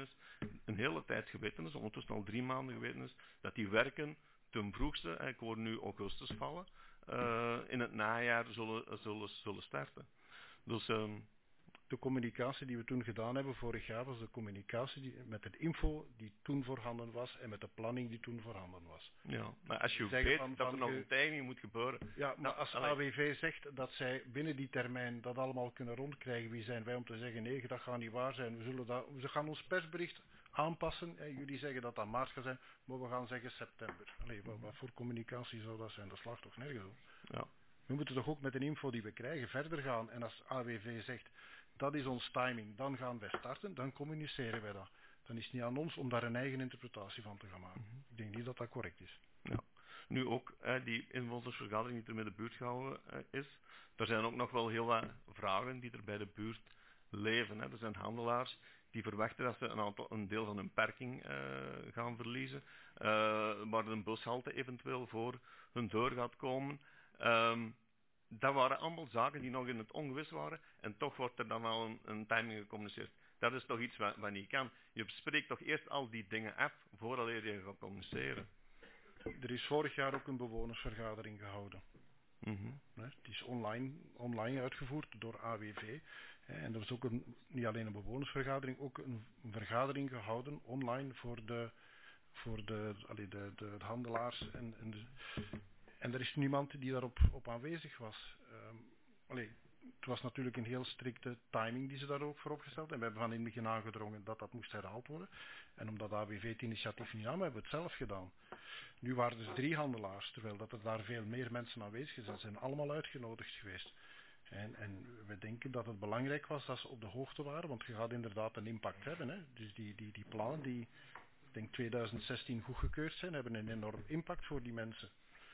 geweten is, ondertussen al 3 maanden geweten is, dat die werken ten vroegste, ik hoor nu augustus vallen, in het najaar zullen starten. Dus de communicatie die we toen gedaan hebben vorig jaar was de communicatie met de info die toen voorhanden was en met de planning die toen voorhanden was. Ja, maar als je weet dat er nog een timing moet gebeuren. Ja, maar als AWV zegt dat zij binnen die termijn dat allemaal kunnen rondkrijgen, wie zijn wij om te zeggen nee, dat gaat niet waar zijn. We gaan ons persbericht aanpassen. Jullie zeggen dat dat maart gaat zijn, maar we gaan zeggen september. Allee, wat voor communicatie zou dat zijn? Dat slaagt toch nergens op? Ja. We moeten toch ook met de info die we krijgen verder gaan. En als AWV zegt, dat is ons timing, dan gaan wij starten, dan communiceren wij dat. Dan is het niet aan ons om daar een eigen interpretatie van te gaan maken. Ik denk niet dat dat correct is. Ja. Nu ook die inwonersvergadering die er met de buurt gehouden is. Er zijn ook nog wel heel wat vragen die er bij de buurt leven. Er zijn handelaars die verwachten dat ze een deel van hun parking gaan verliezen. Waar een bushalte eventueel voor hun deur gaat komen. Dat waren allemaal zaken die nog in het ongewis waren en toch wordt er dan al een timing gecommuniceerd. Dat is toch iets wat niet kan. Je bespreekt toch eerst al die dingen af voordat je gaat communiceren. Er is vorig jaar ook een bewonersvergadering gehouden. Het is online uitgevoerd door AWV. En er was ook niet alleen een bewonersvergadering, ook een vergadering gehouden online voor de handelaars en er is niemand die daarop aanwezig was. Het was natuurlijk een heel strikte timing die ze daar ook voor opgesteld. En we hebben van in het begin aangedrongen dat dat moest herhaald worden. En omdat AWV het initiatief niet nam, hebben we het zelf gedaan. Nu waren dus 3 handelaars, terwijl dat er daar veel meer mensen aanwezig zijn. Ze zijn allemaal uitgenodigd geweest. En we denken dat het belangrijk was dat ze op de hoogte waren, want je gaat inderdaad een impact hebben. Hè. Dus die plannen die, ik denk 2016 goedgekeurd zijn, hebben een enorm impact voor die mensen.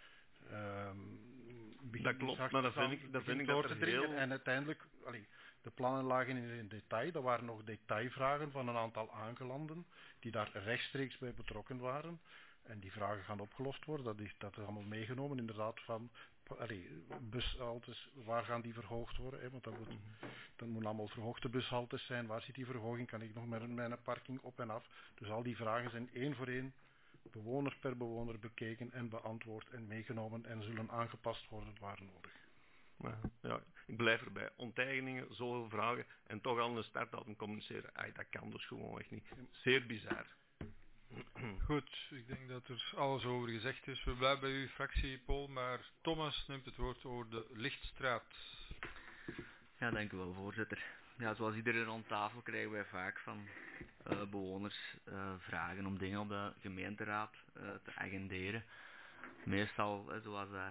Dat klopt, maar dat vind ik dat er heel... En uiteindelijk, de plannen lagen in detail. Er waren nog detailvragen van een aantal aangelanden die daar rechtstreeks bij betrokken waren. En die vragen gaan opgelost worden. Dat is allemaal meegenomen inderdaad van bushaltes, waar gaan die verhoogd worden? Hè? Want dat moeten allemaal verhoogde bushaltes zijn. Waar zit die verhoging? Kan ik nog met mijn parking op en af? Dus al die vragen zijn één voor één, bewoner per bewoner bekeken en beantwoord en meegenomen en zullen aangepast worden waar nodig. Maar, ja, ik blijf erbij. Onteigeningen, zoveel vragen en toch al een startdatum communiceren. Dat kan dus gewoon echt niet. Zeer bizar. Goed, ik denk dat er alles over gezegd is. We blijven bij uw fractie, Paul, maar Thomas neemt het woord over de Lichtstraat. Ja, dank u wel, voorzitter. Ja, zoals iedereen rond tafel krijgen wij vaak van bewoners vragen om dingen op de gemeenteraad te agenderen. Meestal, zoals dat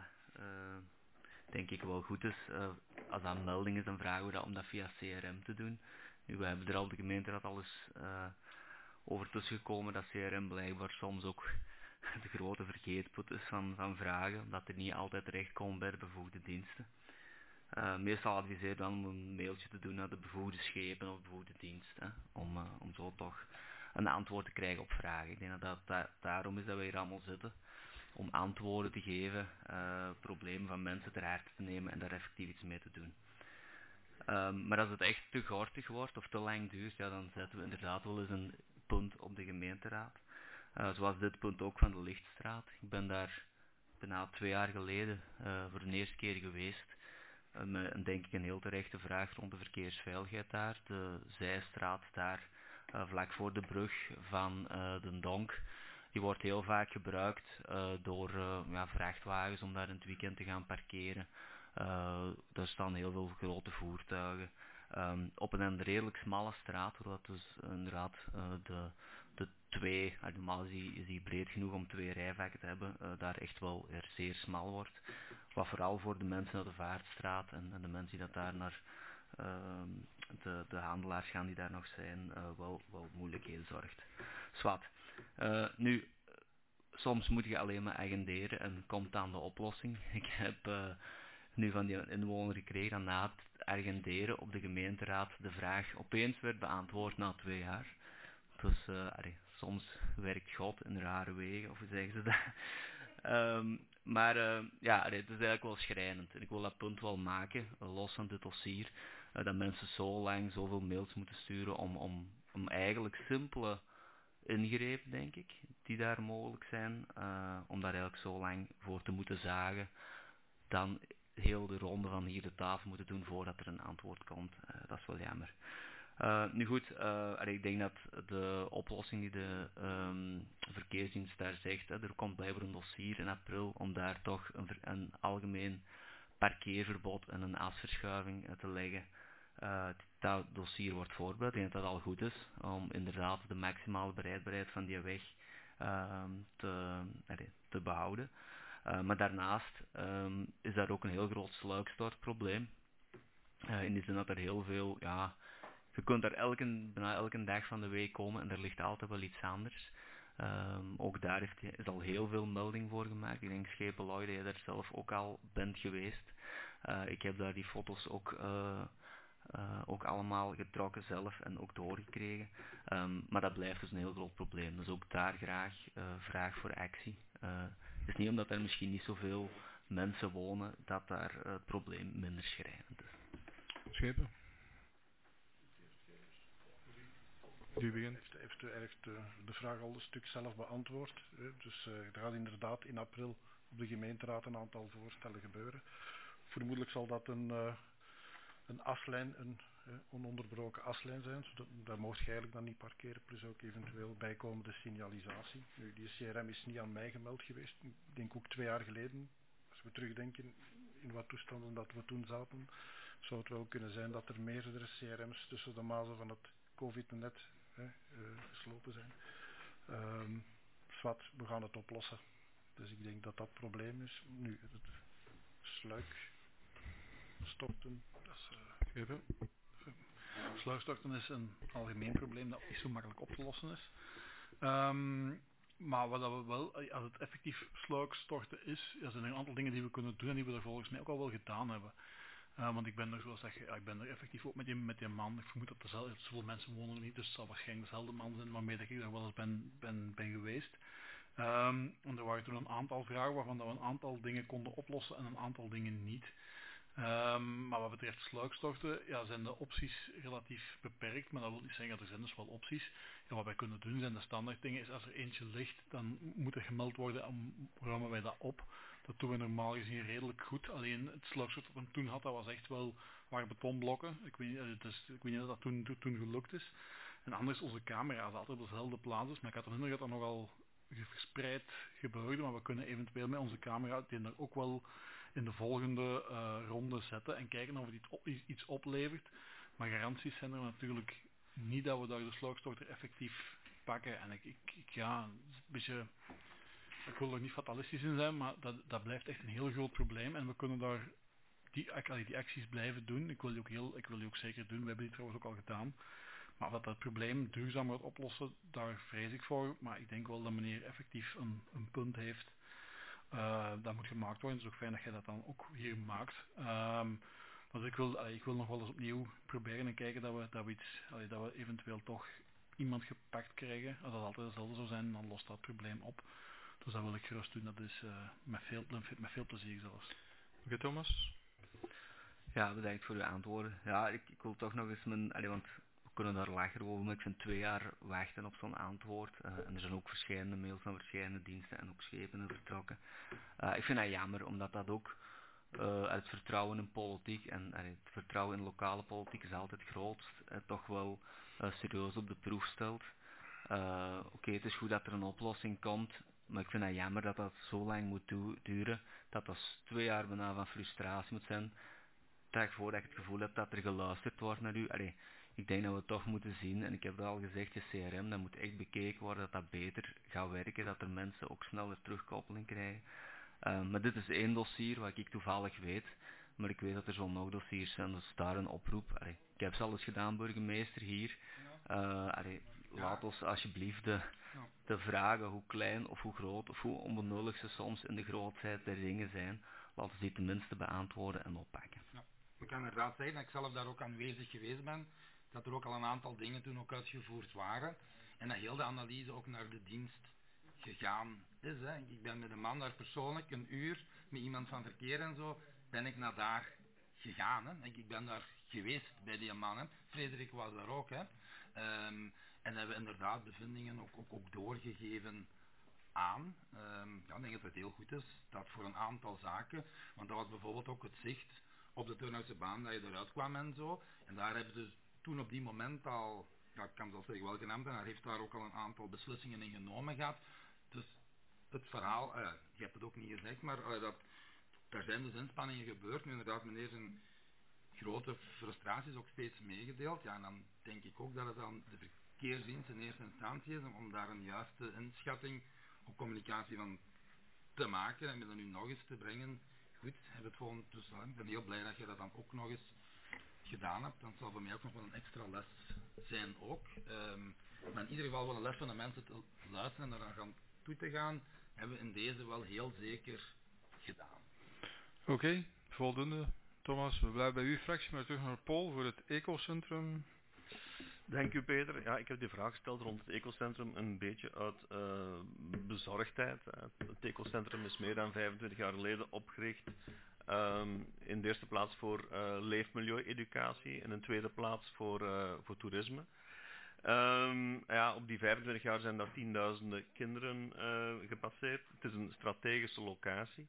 denk ik wel goed is, als dat een melding is, dan vragen we dat om dat via CRM te doen. Nu, we hebben er al de gemeenteraad al eens over tussen gekomen dat CRM blijkbaar soms ook de grote vergeetput is van vragen, omdat er niet altijd terecht komt bij de bevoegde diensten. Meestal adviseer ik dan om een mailtje te doen naar de bevoegde schepen of bevoegde dienst, om zo toch een antwoord te krijgen op vragen. Ik denk dat daarom is dat we hier allemaal zitten, om antwoorden te geven, problemen van mensen ter harte te nemen en daar effectief iets mee te doen. Maar als het echt te gortig wordt of te lang duurt, ja, dan zetten we inderdaad wel eens een punt op de gemeenteraad. Zoals dit punt ook van de Lichtstraat. Ik ben daar bijna 2 jaar geleden voor de eerste keer geweest. Met denk ik een heel terechte vraag rond de verkeersveiligheid daar. De zijstraat daar, vlak voor de brug van de Donk. Die wordt heel vaak gebruikt door vrachtwagens om daar in het weekend te gaan parkeren. Daar staan heel veel grote voertuigen. Op een redelijk smalle straat, waar dat dus inderdaad de twee, normaal is die breed genoeg om 2 rijvakken te hebben, daar echt wel zeer smal wordt. Wat vooral voor de mensen uit de Vaartstraat en de mensen die dat daar naar de handelaars gaan die daar nog zijn, wel moeilijkheden zorgt. Zwat. Nu, soms moet je alleen maar agenderen en komt dan de oplossing. Ik heb nu van die inwoner gekregen dat na het agenderen op de gemeenteraad de vraag opeens werd beantwoord na 2 jaar. Dus soms werkt God in rare wegen, of hoe zeggen ze dat? Het is eigenlijk wel schrijnend. En ik wil dat punt wel maken, los van dit dossier, dat mensen zo lang zoveel mails moeten sturen om eigenlijk simpele ingrepen, denk ik, die daar mogelijk zijn, om daar eigenlijk zo lang voor te moeten zagen, dan heel de ronde van hier de tafel moeten doen voordat er een antwoord komt. Dat is wel jammer. Nu goed, ik denk dat de oplossing die de verkeersdienst daar zegt, er komt blijkbaar een dossier in april om daar toch een algemeen parkeerverbod en een asverschuiving te leggen. Dat dossier wordt voorbereid. Ik denk dat dat al goed is om inderdaad de maximale bereidbaarheid van die weg te behouden. Maar daarnaast is daar ook een heel groot sluikstortprobleem. In die zin dat er heel veel, je kunt daar bijna elke dag van de week komen en er ligt altijd wel iets anders. Ook daar is al heel veel melding voor gemaakt. Ik denk Schepenlooy dat je daar zelf ook al bent geweest. Ik heb daar die foto's ook allemaal getrokken zelf en ook doorgekregen. Maar dat blijft dus een heel groot probleem. Dus ook daar graag vraag voor actie. Het is niet omdat er misschien niet zoveel mensen wonen dat daar het probleem minder schrijnend is. Schepen? Die begint. Hij heeft de vraag al een stuk zelf beantwoord. Dus er gaat inderdaad in april op de gemeenteraad een aantal voorstellen gebeuren. Vermoedelijk zal dat een aslijn, een ononderbroken aslijn zijn. Daar mocht je eigenlijk dan niet parkeren, plus ook eventueel bijkomende signalisatie. Nu, die CRM is niet aan mij gemeld geweest. Ik denk ook 2 jaar geleden, als we terugdenken in wat toestanden dat we toen zaten, zou het wel kunnen zijn dat er meerdere CRM's tussen de mazen van het COVID-net gesloten zijn. We gaan het oplossen. Dus ik denk dat dat probleem is. Nu, het sluik. sluikstorten. Sluikstorten is een algemeen probleem dat niet zo makkelijk op te lossen is. Maar wat we wel, als het effectief sluikstorten is, zijn er een aantal dingen die we kunnen doen en die we er volgens mij ook al wel gedaan hebben. Want ik ben er, zoals zeg, ik ben er effectief ook met die man. Ik vermoed dat er zoveel mensen wonen er niet, dus het zal waarschijnlijk dezelfde man zijn waarmee ik daar wel eens ben geweest. En er waren toen een aantal vragen waarvan dat we een aantal dingen konden oplossen en een aantal dingen niet. Maar wat betreft sluikstorten zijn de opties relatief beperkt, maar dat wil niet zeggen dat er zijn dus wel opties. Wat wij kunnen doen zijn de standaard dingen, is als er eentje ligt, dan moet er gemeld worden en ruimen wij dat op. Dat doen we normaal gezien redelijk goed, alleen het sluikstort dat we toen had, dat was echt wel waar betonblokken. Ik weet niet of dat toen gelukt is. En anders onze camera's altijd op dezelfde plaats is, maar ik had de indruk dat dat nogal verspreid gebeurde, maar we kunnen eventueel met onze camera die er ook wel in de volgende ronde zetten en kijken of het iets oplevert. Maar garanties zijn er natuurlijk niet dat we daar de sluikstorter effectief pakken. En ik wil er niet fatalistisch in zijn, maar dat blijft echt een heel groot probleem. En we kunnen daar die acties blijven doen. Ik wil die ook zeker doen. We hebben die trouwens ook al gedaan. Maar dat dat probleem duurzaam wordt oplossen, daar vrees ik voor. Maar ik denk wel dat meneer effectief een punt heeft. Dat moet gemaakt worden. Het is ook fijn dat jij dat dan ook hier maakt. Dus ik wil nog wel eens opnieuw proberen en kijken dat we eventueel toch iemand gepakt krijgen. Als dat altijd hetzelfde zou zijn, dan lost dat probleem op. Dus dat wil ik gerust doen. Dat is met veel plezier zelfs. Oké, Thomas? Ja, bedankt voor uw antwoorden. Ja, ik wil toch nog eens want we kunnen daar lachen over, maar ik vind 2 jaar wachten op zo'n antwoord. En er zijn ook verschillende mails van verschillende diensten en ook schepen vertrokken. Ik vind dat jammer, omdat dat ook het vertrouwen in politiek en het vertrouwen in lokale politiek is altijd grootst, toch wel serieus op de proef stelt. Oké, het is goed dat er een oplossing komt, maar ik vind het jammer dat dat zo lang moet duren, dat dat 2 jaar bijna van frustratie moet zijn. Dat voordat ik het gevoel heb dat er geluisterd wordt naar u. Ik denk dat we het toch moeten zien, en ik heb het al gezegd, je CRM, dat moet echt bekeken worden, dat dat beter gaat werken, dat er mensen ook sneller terugkoppeling krijgen. Maar dit is 1 dossier wat ik toevallig weet, maar ik weet dat er zo nog dossiers zijn, dus daar een oproep. Ik heb het al eens gedaan, burgemeester, hier. Laat ons alsjeblieft de vragen, hoe klein of hoe groot of hoe onbenullig ze soms in de grootheid der dingen zijn, laten ze die tenminste beantwoorden en oppakken. Ja. Ik kan inderdaad zeggen dat ik zelf daar ook aanwezig geweest ben, dat er ook al een aantal dingen toen ook uitgevoerd waren en dat heel de analyse ook naar de dienst gegaan is. Hè. Ik ben met een man daar persoonlijk 1 uur, met iemand van verkeer en zo, ben ik naar daar gegaan. Hè. Ik ben daar geweest bij die man. Hè. Frederik was daar ook. Hè. En hebben we inderdaad bevindingen ook doorgegeven aan. Ik denk dat het heel goed is dat voor een aantal zaken, want dat was bijvoorbeeld ook het zicht op de Turnhoutse baan dat je eruit kwam en zo. En daar hebben ze toen op die moment al, ik kan zelfs zeggen welke naam, hij heeft daar ook al een aantal beslissingen in genomen gehad. Dus het verhaal, je hebt het ook niet gezegd, maar daar zijn dus inspanningen gebeurd. Nu inderdaad, meneer zijn grote frustraties ook steeds meegedeeld. Ja, en dan denk ik ook dat het dan de verkeersdienst in eerste instantie is om daar een juiste inschatting op communicatie van te maken en me dan nu nog eens te brengen. Goed, heb het gewoon tussen. Ik ben heel blij dat je dat dan ook nog eens gedaan hebt. Dat zal voor mij ook nog wel een extra les zijn ook. Maar in ieder geval wel een les van de mensen te luisteren en daar gaan toe te gaan, hebben we in deze wel heel zeker gedaan. Oké, voldoende. Thomas, we blijven bij uw fractie, maar terug naar Paul voor het ecocentrum. Dank u, Peter. Ja, ik heb die vraag gesteld rond het ecocentrum een beetje uit bezorgdheid. Het ecocentrum is meer dan 25 jaar geleden opgericht. In de eerste plaats voor leefmilieu-educatie en in de tweede plaats voor toerisme. Op die 25 jaar zijn daar 10.000 kinderen gepasseerd. Het is een strategische locatie.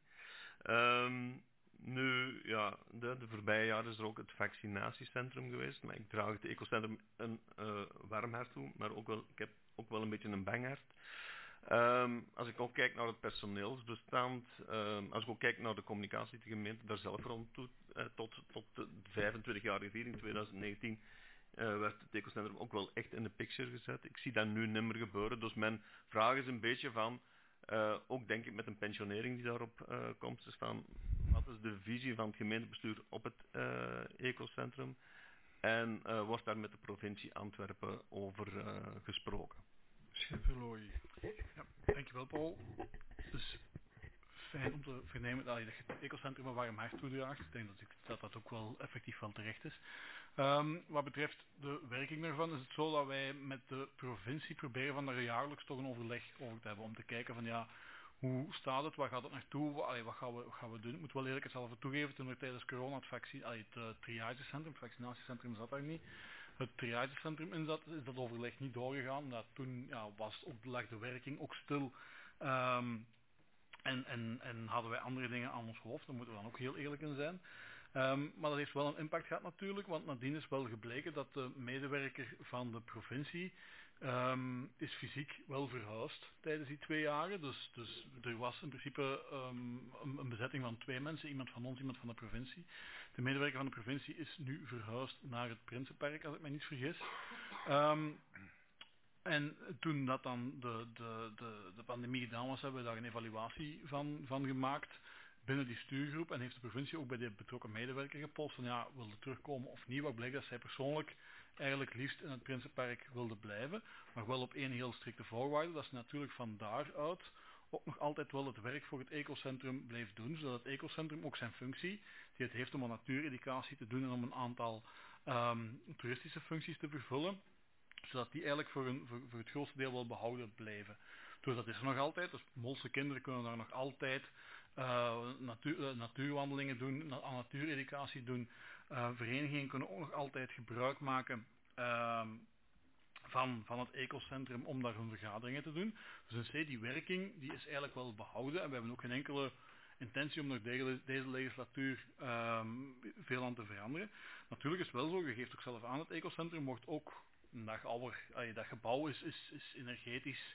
Nu, ja, de voorbije jaren is er ook het vaccinatiecentrum geweest, maar ik draag het ecocentrum een warm hart toe, maar ik heb ook wel een beetje een bang hart. Als ik ook kijk naar het personeelsbestand, als ik ook kijk naar de communicatie die de gemeente daar zelf rond doet, tot de 25-jarige viering in 2019 werd het ecocentrum ook wel echt in de picture gezet. Ik zie dat nu niet meer gebeuren, dus mijn vraag is een beetje van, ook denk ik met een pensionering die daarop komt, is van, wat Wat is de visie van het gemeentebestuur op het ecocentrum? En wordt daar met de provincie Antwerpen over gesproken? Schipperlooi. Ja, dankjewel Paul. Dus fijn om te vernemen dat je het ecocentrum een warm hart toedraagt. Ik denk dat ook wel effectief wel terecht is. Wat betreft de werking daarvan is het zo dat wij met de provincie proberen van daar jaarlijks toch een overleg over te hebben. Om te kijken van ja, hoe staat het, waar gaat het naartoe, wat gaan we doen. Ik moet wel eerlijk zelf toegeven, toen we tijdens corona het triagecentrum, het vaccinatiecentrum zat daar niet. Het triagecentrum in zat, is dat overleg niet doorgegaan. Omdat toen lag de werking ook stil. En hadden wij andere dingen aan ons hoofd, daar moeten we dan ook heel eerlijk in zijn. Maar dat heeft wel een impact gehad natuurlijk, want nadien is wel gebleken dat de medewerker van de provincie is fysiek wel verhuisd tijdens die 2 jaren. Dus er was in principe een bezetting van 2 mensen, iemand van ons, iemand van de provincie. De medewerker van de provincie is nu verhuisd naar het Prinsenpark, als ik me niet vergis. En toen dat dan de pandemie gedaan was, hebben we daar een evaluatie van gemaakt binnen die stuurgroep. En heeft de provincie ook bij de betrokken medewerker gepolst van ja, wilde terugkomen of niet. Wat bleek dat zij persoonlijk eigenlijk liefst in het Prinsenpark wilde blijven. Maar wel op 1 heel strikte voorwaarde, dat ze natuurlijk van daaruit ook nog altijd wel het werk voor het ecocentrum bleef doen. Zodat het ecocentrum ook zijn functie, die het heeft om een natuureducatie te doen en om een aantal toeristische functies te vervullen, zodat die eigenlijk voor het grootste deel wel behouden blijven. Dus dat is er nog altijd. Dus Molse kinderen kunnen daar nog altijd natuurwandelingen doen, natuureducatie doen. Verenigingen kunnen ook nog altijd gebruik maken van het ecocentrum om daar hun vergaderingen te doen. Dus in C, die werking die is eigenlijk wel behouden. En we hebben ook geen enkele intentie om nog deze legislatuur veel aan te veranderen. Natuurlijk is het wel zo, je geeft ook zelf aan, het ecocentrum wordt ook dat gebouw is energetisch,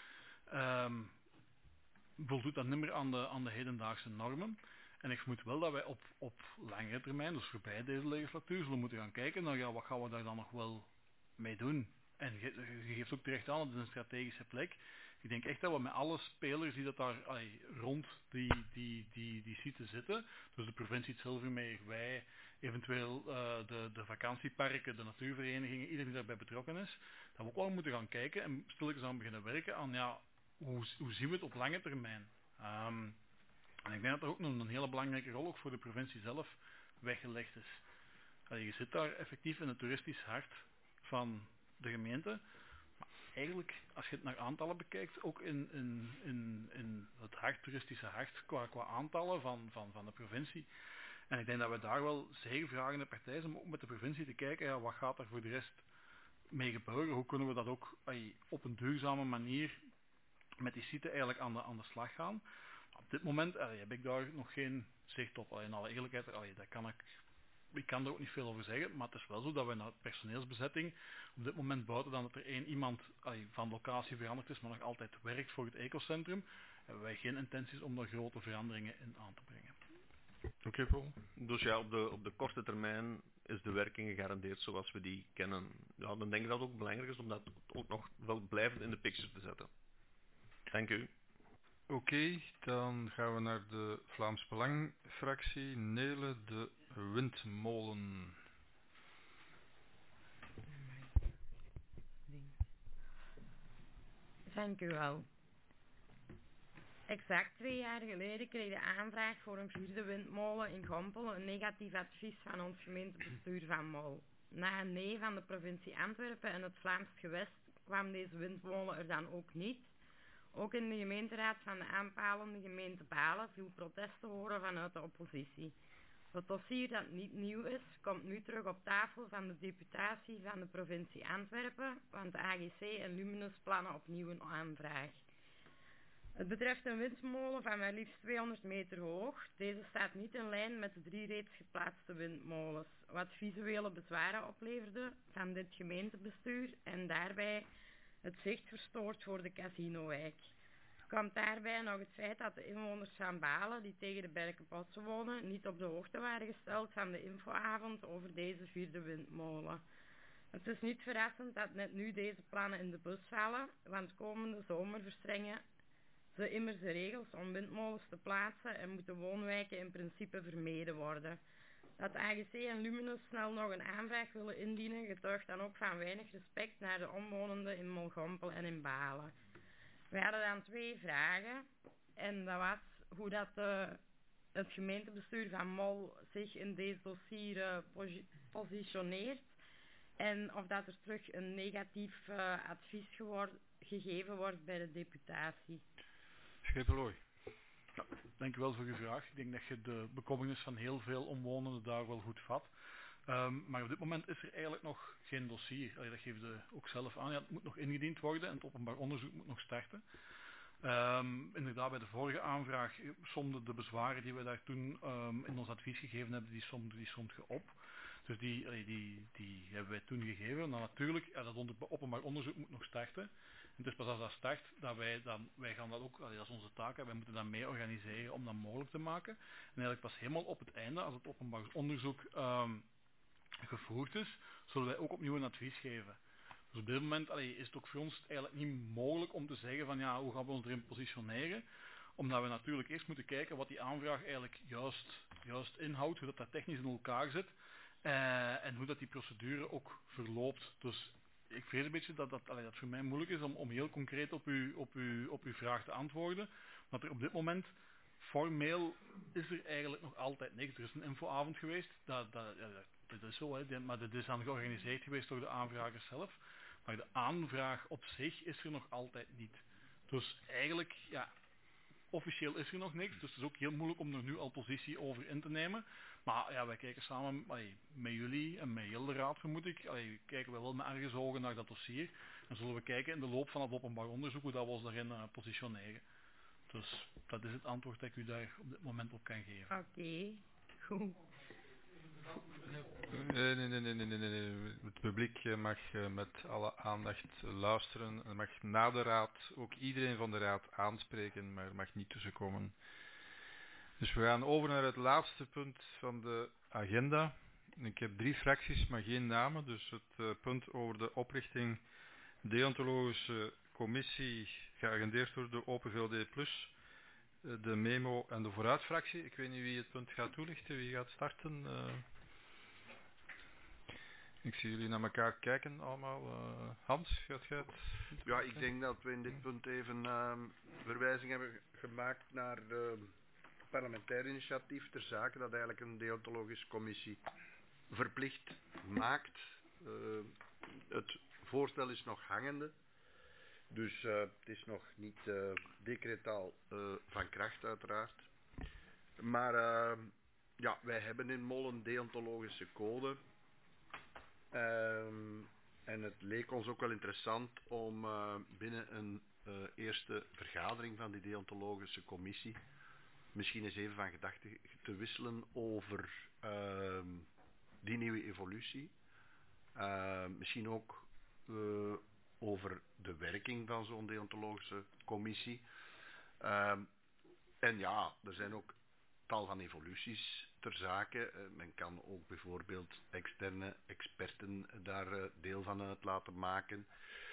voldoet dat niet meer aan de hedendaagse normen. En ik vermoed wel dat wij op langere termijn, dus voorbij deze legislatuur, zullen moeten gaan kijken naar ja, wat gaan we daar dan nog wel mee doen. En je geeft ook terecht aan, het is een strategische plek. Ik denk echt dat we met alle spelers die dat daar rond die site zitten, dus de provincie het Zilvermeer, wij, eventueel de vakantieparken, de natuurverenigingen, iedereen die daarbij betrokken is, dat we ook wel moeten gaan kijken en stilletjes aan beginnen werken aan ja, hoe zien we het op lange termijn. En ik denk dat er ook nog een hele belangrijke rol ook voor de provincie zelf weggelegd is. Je zit daar effectief in het toeristisch hart van de gemeente. Maar eigenlijk, als je het naar aantallen bekijkt, ook in het hart, toeristische hart, qua aantallen van de provincie. En ik denk dat we daar wel zeer vragende partij zijn om ook met de provincie te kijken, ja, wat gaat er voor de rest mee gebeuren? Hoe kunnen we dat ook op een duurzame manier met die site eigenlijk aan de slag gaan? Op dit moment heb ik daar nog geen zicht op. In alle eerlijkheid, ik kan er ook niet veel over zeggen, maar het is wel zo dat we naar personeelsbezetting op dit moment, buiten dan dat er 1 iemand van locatie veranderd is, maar nog altijd werkt voor het ecocentrum, hebben wij geen intenties om daar grote veranderingen in aan te brengen. Oké, Paul. Dus ja, op de korte termijn is de werking gegarandeerd zoals we die kennen. Ja, dan denk ik dat het ook belangrijk is om dat ook nog wel blijvend in de picture te zetten. Dank u. Oké, dan gaan we naar de Vlaams Belang-fractie. Nele de Windmolen. Dank u wel. Exact 2 jaar geleden kreeg de aanvraag voor een 4e windmolen in Gompel een negatief advies van ons gemeentebestuur van Mol. Na een nee van de provincie Antwerpen en het Vlaams gewest kwam deze windmolen er dan ook niet. Ook in de gemeenteraad van de aanpalende gemeente Balen viel protest te horen vanuit de oppositie. Het dossier dat niet nieuw is, komt nu terug op tafel van de deputatie van de provincie Antwerpen, want de AGC en Luminus plannen opnieuw een aanvraag. Het betreft een windmolen van maar liefst 200 meter hoog. Deze staat niet in lijn met de 3 reeds geplaatste windmolens, wat visuele bezwaren opleverde van dit gemeentebestuur en daarbij het zicht verstoort voor de Casinowijk. Komt daarbij nog het feit dat de inwoners van Balen, die tegen de Berkenbossen wonen, niet op de hoogte waren gesteld van de infoavond over deze 4e windmolen. Het is niet verrassend dat net nu deze plannen in de bus vallen, want komende zomer ze immers de regels om windmolens te plaatsen en moeten woonwijken in principe vermeden worden. Dat AGC en Luminus snel nog een aanvraag willen indienen, getuigt dan ook van weinig respect naar de omwonenden in Molgompel en in Balen. We hadden dan 2 vragen en dat was hoe dat het gemeentebestuur van Mol zich in deze dossier positioneert en of dat er terug een negatief advies gegeven wordt bij de deputatie. Schepelooy. Ja, dank u wel voor uw vraag. Ik denk dat je de bekommernis van heel veel omwonenden daar wel goed vat. Maar op dit moment is er eigenlijk nog geen dossier. Allee, dat geeft ook zelf aan. Ja, het moet nog ingediend worden en het openbaar onderzoek moet nog starten. Inderdaad, bij de vorige aanvraag somden de bezwaren die we daar toen in ons advies gegeven hebben, die somden je op. Dus die hebben wij toen gegeven. En dan natuurlijk, ja, dat openbaar onderzoek moet nog starten. En het is pas als dat start dat wij gaan dat ook, dat is onze taak, wij moeten dat mee organiseren om dat mogelijk te maken. En eigenlijk pas helemaal op het einde, als het openbaar onderzoek gevoerd is, zullen wij ook opnieuw een advies geven. Dus op dit moment is het ook voor ons eigenlijk niet mogelijk om te zeggen van ja, hoe gaan we ons erin positioneren. Omdat we natuurlijk eerst moeten kijken wat die aanvraag eigenlijk juist inhoudt, hoe dat technisch in elkaar zit. En hoe dat die procedure ook verloopt. Dus ik vrees een beetje dat voor mij moeilijk is om heel concreet op uw vraag te antwoorden. Want er op dit moment, formeel, is er eigenlijk nog altijd niks. Er is een infoavond geweest, dat is zo, hè, maar dat is dan georganiseerd geweest door de aanvragers zelf. Maar de aanvraag op zich is er nog altijd niet. Dus eigenlijk, ja, officieel is er nog niks. Dus het is ook heel moeilijk om er nu al positie over in te nemen. Maar ja, wij kijken samen met jullie en met heel de raad, vermoed ik, kijken we wel met argusogen naar dat dossier. En zullen we kijken in de loop van het openbaar onderzoek hoe dat we ons daarin positioneren. Dus dat is het antwoord dat ik u daar op dit moment op kan geven. Oké, goed. Nee. Het publiek mag met alle aandacht luisteren en mag na de raad ook iedereen van de raad aanspreken, maar mag niet tussenkomen. Dus we gaan over naar het laatste punt van de agenda. Ik heb 3 fracties, maar geen namen. Dus het punt over de oprichting deontologische commissie, geagendeerd door de Open VLD Plus, de Memo en de Vooruitfractie. Ik weet niet wie het punt gaat toelichten, wie gaat starten. Ik zie jullie naar elkaar kijken allemaal. Hans, gaat jij het? Ja, ik denk dat we in dit punt even verwijzing hebben gemaakt naar parlementair initiatief ter zake dat eigenlijk een deontologische commissie verplicht maakt. Het voorstel is nog hangende, dus het is nog niet decretaal van kracht uiteraard. Maar ja, wij hebben in Mol een deontologische code en het leek ons ook wel interessant om binnen een eerste vergadering van die deontologische commissie misschien eens even van gedachten te wisselen over die nieuwe evolutie. Misschien ook over de werking van zo'n deontologische commissie. En ja, er zijn ook tal van evoluties ter zake. Men kan ook bijvoorbeeld externe experten daar deel van uit laten maken.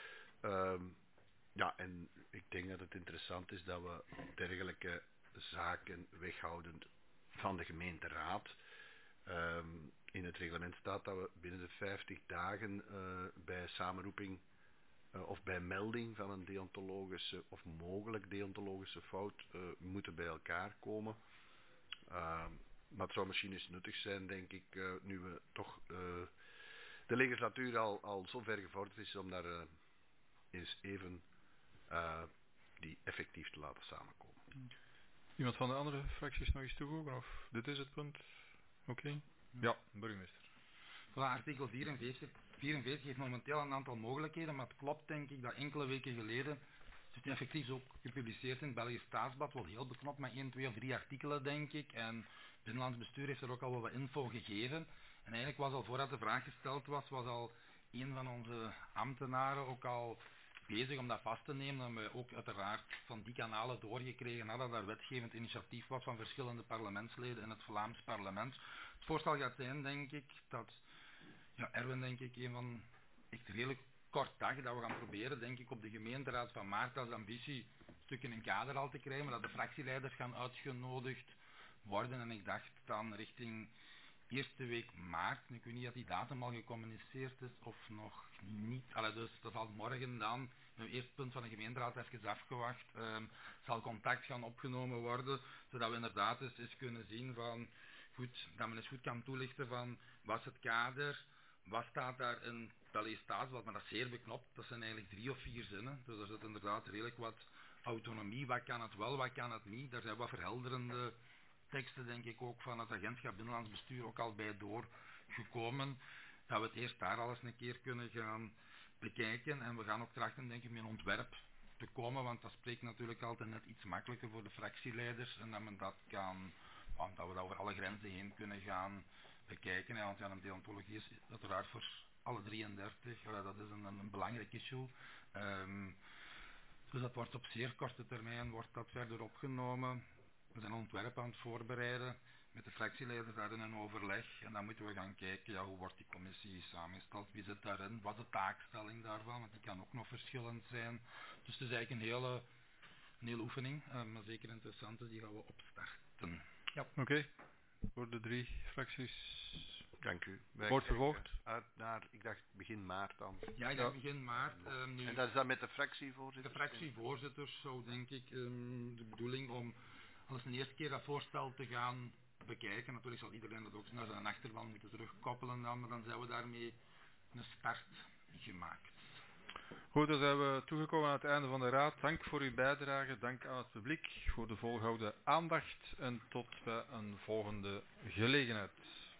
Ja, en ik denk dat het interessant is dat we dergelijke zaken weghouden van de gemeenteraad. In het reglement staat dat we binnen de 50 dagen bij samenroeping of bij melding van een deontologische of mogelijk deontologische fout moeten bij elkaar komen. Maar het zou misschien eens nuttig zijn, denk ik, nu we toch de legislatuur al zo ver gevorderd is om daar eens even die effectief te laten samenkomen. Iemand van de andere fracties nog iets toevoegen? Of dit is het punt? Oké. Ja, burgemeester. Voilà, artikel 44 heeft momenteel een aantal mogelijkheden, maar het klopt denk ik dat enkele weken geleden, het is nu effectief ook gepubliceerd in het Belgisch Staatsblad, wel heel beknopt met 1, 2 of 3 artikelen denk ik, en het Binnenlands Bestuur heeft er ook al wel wat info gegeven. En eigenlijk was al voordat de vraag gesteld was al een van onze ambtenaren ook al bezig om dat vast te nemen, en we ook uiteraard van die kanalen doorgekregen nadat daar wetgevend initiatief was van verschillende parlementsleden in het Vlaams parlement. Het voorstel gaat zijn, denk ik, dat Erwin, denk ik, een van echt redelijk kort dag dat we gaan proberen, denk ik, op de gemeenteraad van maart als ambitie stuk in een kader al te krijgen, maar dat de fractieleiders gaan uitgenodigd worden. En ik dacht dan richting eerste week maart, ik weet niet of die datum al gecommuniceerd is of nog niet. Dus dat zal morgen dan, het eerste punt van de gemeenteraad even afgewacht, zal contact gaan opgenomen worden, zodat we inderdaad eens kunnen zien van, goed, dat men eens goed kan toelichten van, wat is het kader, wat staat daar in het staatsblad, maar dat is zeer beknopt, dat zijn eigenlijk 3 of 4 zinnen, dus er zit inderdaad redelijk wat autonomie, wat kan het wel, wat kan het niet, daar zijn wat verhelderende teksten denk ik ook van het agentschap Binnenlands Bestuur ook al bij doorgekomen, dat we het eerst daar al eens een keer kunnen gaan bekijken en we gaan ook trachten denk ik met een ontwerp te komen, want dat spreekt natuurlijk altijd net iets makkelijker voor de fractieleiders en dat men dat kan, dat we dat over alle grenzen heen kunnen gaan bekijken, want ja, een deontologie is uiteraard voor alle 33, dat is een belangrijk issue. Dus dat wordt op zeer korte termijn wordt dat verder opgenomen. We zijn een ontwerp aan het voorbereiden met de fractieleiders daar in een overleg en dan moeten we gaan kijken, ja, hoe wordt die commissie samengesteld, wie zit daarin, wat is de taakstelling daarvan, want die kan ook nog verschillend zijn. Dus het is eigenlijk een hele oefening, maar zeker interessant, dus die gaan we opstarten. Ja, oké. Voor de 3 fracties. Dank u. Wordt vervolgd. Uit naar, ik dacht begin maart dan. Ja, ik dacht begin maart. Nu en dat is dan met de fractievoorzitters? De fractievoorzitters zou denk ik de bedoeling om als een eerste keer dat voorstel te gaan bekijken. Natuurlijk zal iedereen dat ook naar zijn achterban moeten terugkoppelen dan, maar dan zijn we daarmee een start gemaakt. Goed, dan zijn we toegekomen aan het einde van de raad. Dank voor uw bijdrage, dank aan het publiek voor de volgehouden aandacht en tot bij een volgende gelegenheid.